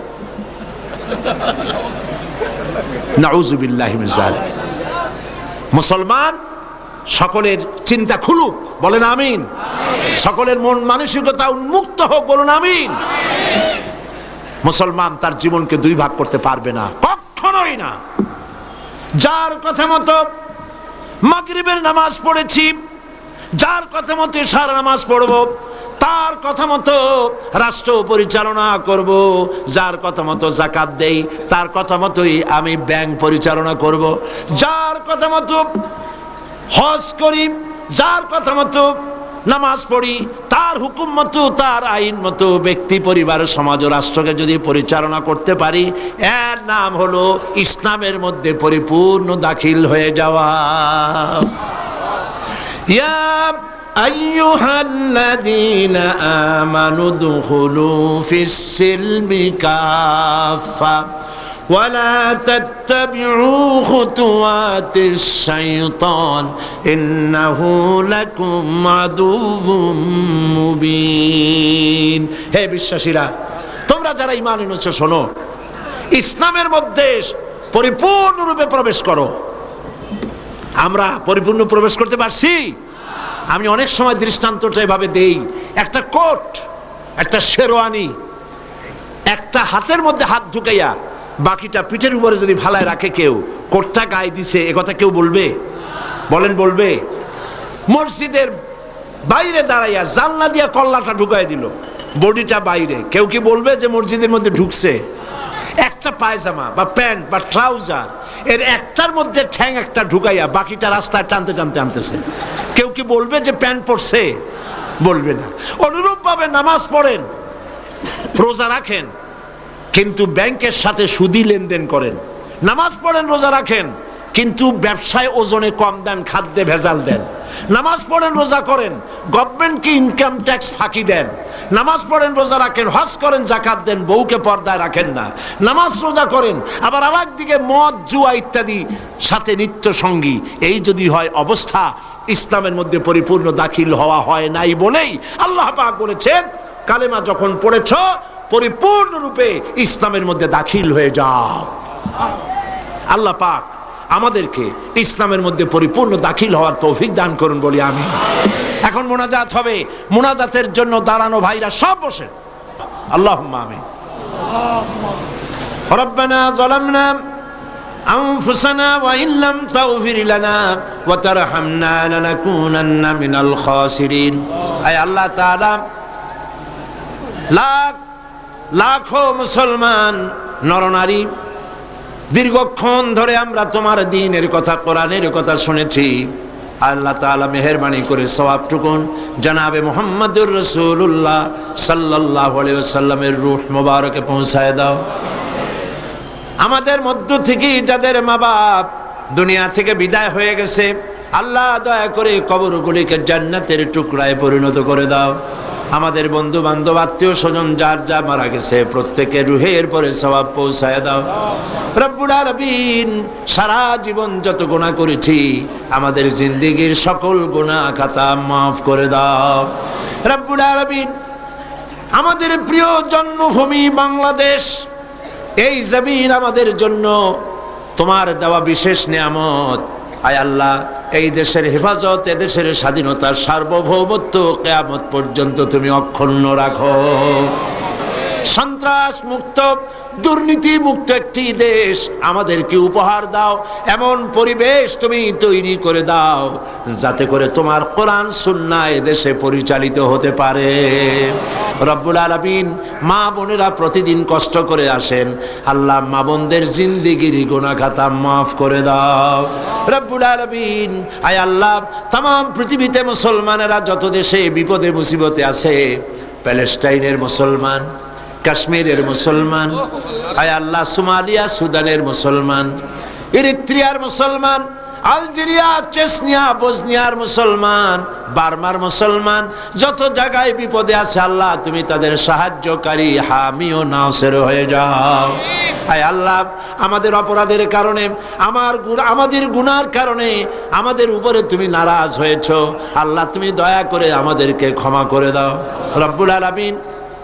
Speaker 2: নাউযুবিল্লাহি মিন যালিক। মুসলমান সকলের চিন্তা খুলুক, বলেন আমিন। সকলের মন মানসিকতা উন্মুক্ত হোক, বলুন আমিন। মুসলমান তার জীবনকে দুই ভাগ করতে পারবে না, কখনোই না। যার কথা মতো মাগরিবের নামাজ পড়েছি, যার কথা মতো ইশার নামাজ পড়ব, তার কথা মতো রাষ্ট্র পরিচালনা করব, যার কথা মতো যাকাত দেই তার কথা মতোই আমি ব্যাংক পরিচালনা করব, যার কথা মতো হজ করি, যার কথা মতো নামাজ পড়ি, তার হুকুম মতো তার আইন মতো ব্যক্তি পরিবার সমাজ ও রাষ্ট্রকে যদি পরিচালনা করতে পারি, এর নাম হলো ইসলামের মধ্যে পরিপূর্ণ দাখিল হয়ে যাওয়া। ইয়া আইয়ুহাল্লাযীনা আমানু দুখুলু ফিস-সিলমি কাফা ولا تتبعوا خطوات الشيطان إنه لكم عدو مبين। হে বিশ্বাসীরা, তোমরা যারা ঈমান এনেছো শোনো, ইসলামের মধ্যে পরিপূর্ণরূপে প্রবেশ করো। আমরা পরিপূর্ণ প্রবেশ করতে পারছি? আমি অনেক সময় দৃষ্টান্তটা এভাবে দেই, একটা কোট, একটা শেরওয়ানি, একটা হাতের মধ্যে হাত ঢুকাইয়া বাকিটা পিঠের উপরে যদি ভালায় রাখে কেউ, কোটটা গায়ে দিছে, এ কথা কেউ বলবে? বলেন বলবে? মসজিদের বাইরে দাঁড়াইয়া জানলা দিয়া কল্লাটা ঢুকাই দিল, বডিটা বাইরে, কেউ কি বলবে যে মসজিদের মধ্যে ঢুকছে? একটা পায়জামা বা প্যান্ট বা ট্রাউজার, এর একটার মধ্যে ঠ্যাং একটা ঢুকাইয়া বাকিটা রাস্তায় টানতে টানতে আনতেছে, কেউ কি বলবে যে প্যান্ট পরছে? বলবে না। অনুরূপ ভাবে নামাজ পড়েন, রোজা রাখেন, কিন্তু ব্যাংকের সাথে সুদি লেনদেন করেন। নামাজ পড়েন, রোজা রাখেন, কিন্তু ব্যবসায় ওজনে কম দেন, খাদ্যে ভেজাল দেন। নামাজ পড়েন, রোজা করেন, গভর্নমেন্টকে ইনকাম ট্যাক্স ফাঁকি দেন। নামাজ পড়েন, রোজা রাখেন, হজ করেন, যাকাত দেন, বউকে পর্দায় রাখেন না। নামাজ রোজা করেন, আবার আর একদিকে মদ জুয়া ইত্যাদি সাথে নিত্য সঙ্গী। এই যদি হয় অবস্থা, ইসলামের মধ্যে পরিপূর্ণ দাখিল হওয়া হয় নাই বলেই আল্লাহ পাক বলেছেন, কালেমা যখন পড়েছ পরিপূর্ণরূপে ইসলামের মধ্যে দাখিল হয়ে যাও। আল্লাহ পাক আমাদেরকে ইসলামের মধ্যে পরিপূর্ণ দাখিল হওয়ার তৌফিক দান করুন বলি আমি। এখন মোনাজাত হবে, মোনাজাতের জন্য দাঁড়ানো ভাইরা সব বসে। আল্লাহুম্মা আমিন। রব্বানা যালামনা আনফুসানা ওয়া ইল্লাম তাগফির লানা ওয়া তারহামনা লানাকুনান্না মিনাল খাসিরিন। আয় আল্লাহ তাআলা, লাখ লাখো মুসলমান নরনারী দীর্ঘক্ষণ ধরে আমরা তোমার দ্বীনের কথা, কোরআনের কথা শুনেছি। আল্লাহ তাআলা মেহেরবানি করে সওয়াবটুকুন জনাবে মুহাম্মদুর রাসূলুল্লাহ সাল্লাল্লাহু আলাইহি ওয়াসাল্লামের রূহ মুবারকে পৌঁছায় দাও। আমাদের মধ্য থেকে যাদের মা বাপ দুনিয়া থেকে বিদায় হয়ে গেছে, আল্লাহ দয়া করে কবরগুলিকে জান্নাতের টুকরায় পরিণত করে দাও। আমাদের বন্ধু বান্ধব আত্মীয় স্বজন যার যা মারা গেছে প্রত্যেকের রুহের পরে সওয়াব পৌঁছায় দাও। রব্বুল আলামিন, সারা জীবন যত গুনাহ করেছি আমাদের জিন্দেগীর সকল গুনাহ খাতা মাফ করে দাও। রব্বুল আলামিন, আমাদের প্রিয় জন্মভূমি বাংলাদেশ, এই জমিন আমাদের জন্য তোমার দেওয়া বিশেষ নিয়ামত। আয় আল্লাহ, এই দেশের হেফাজত, এ দেশের স্বাধীনতা, সার্বভৌমত্ব কিয়ামত পর্যন্ত তুমি অক্ষুণ্ণ রাখো। সন্ত্রাস মুক্ত, দুর্নীতি মুক্ত একটি দেশ আমাদেরকে উপহার দাও। এমন পরিবেশ তুমি তৈরি করে দাও যাতে করে তোমার কোরআন সুন্নাহ এ দেশে পরিচালিত হতে পারে। রব্বুল আলামিন, মা বোনেরা প্রতিদিন কষ্ট করে আসেন, আল্লাহ মা বোনদের জিন্দেগির গুনাহ খাতা মাফ করে দাও। রব্বুল আলামিন, আয় আল্লাহ, तमाम পৃথিবীতে মুসলমানেরা যত দেশে বিপদে মুসিবতে আছে, প্যালেস্টাইনের মুসলমান, কাশ্মীরের মুসলমান, আয় আল্লাহ সোমালিয়া সুদানের মুসলমান, ইরিত্রিয়ার মুসলমান, আলজেরিয়া, চেচনিয়া, বসনিয়ার মুসলমান, বার্মার মুসলমান, যত জায়গায় বিপদে আছে আল্লাহ তুমি তাদের সাহায্যকারী হামি ও নাসির হয়ে যাও। হায় আল্লাহ, আমাদের অপরাধের কারণে, আমার আমাদের গুনার কারণে আমাদের উপরে তুমি নারাজ হয়েছো আল্লাহ, তুমি দয়া করে আমাদেরকে ক্ষমা করে দাও। রব্বুল আলামিন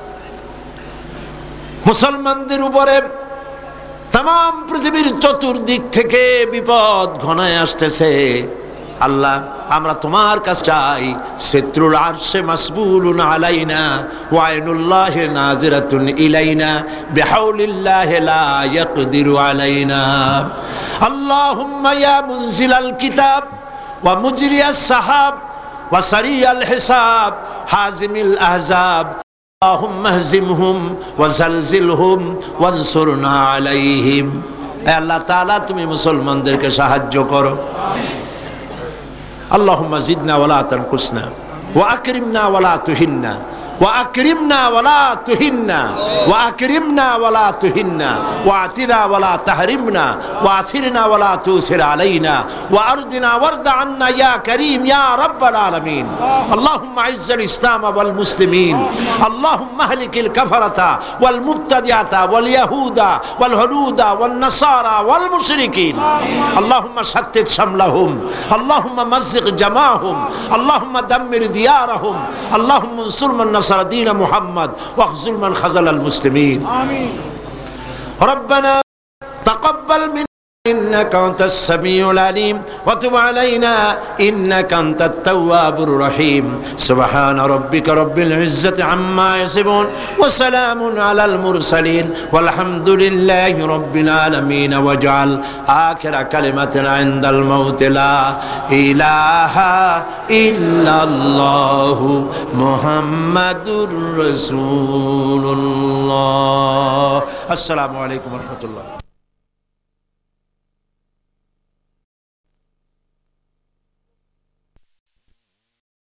Speaker 2: মুসলমানদের উপরে তাম পৃথিবীর চতুর্দিক থেকে বিপদ ঘনায় আসতেছে আল্লাহ, আমরা তোমার কাছে চাই, সিত্রুল আরশে মাসবুলুন আলাইনা ওয়া আইনুল্লাহি নাজিরাতুন ইলাইনা বিহাউলিল্লাহি লা ইয়াকদিরু আলাইনা। আল্লাহুম্মা ইয়া মুনজিলাল কিতাব ওয়া মুজরিয়াস সাহাব ওয়া সারিয়াল হিসাব হাজিমিল আহজাব اللهم اهزمهم وزلزلهم وانصرنا عليهم। اے اللہ تعالی تمہیں مسلمانদের কে সাহায্য করো। اللهم زدنا ولا تنقصنا واكرمنا ولا تهنا واكرمنا ولا تهنا واكرمنا ولا تهنا واعطنا ولا تحرمنا واثرنا ولا تؤثر علينا وارضنا وارض عنا يا كريم يا رب العالمين. اللهم اعز الاسلام والمسلمين، اللهم اهلك الكفرة والمبتدعة واليهود والهنود والنصارى والمشركين، اللهم شتت شملهم، اللهم مزق جمعهم، اللهم دمر ديارهم، اللهم انصر من نصر دين محمد واخذل من خذل المسلمين. آمين. ربنا تقبل منا إنك أنت السميع العليم وتب علينا إنك أنت التواب الرحيم. سبحان ربك رب العزة عما يصفون وسلام على المرسلين والحمد لله رب العالمين. واجعل آخر كلمة عند الموت لا إله إلا الله محمد رسول الله. السلام عليكم ورحمة الله.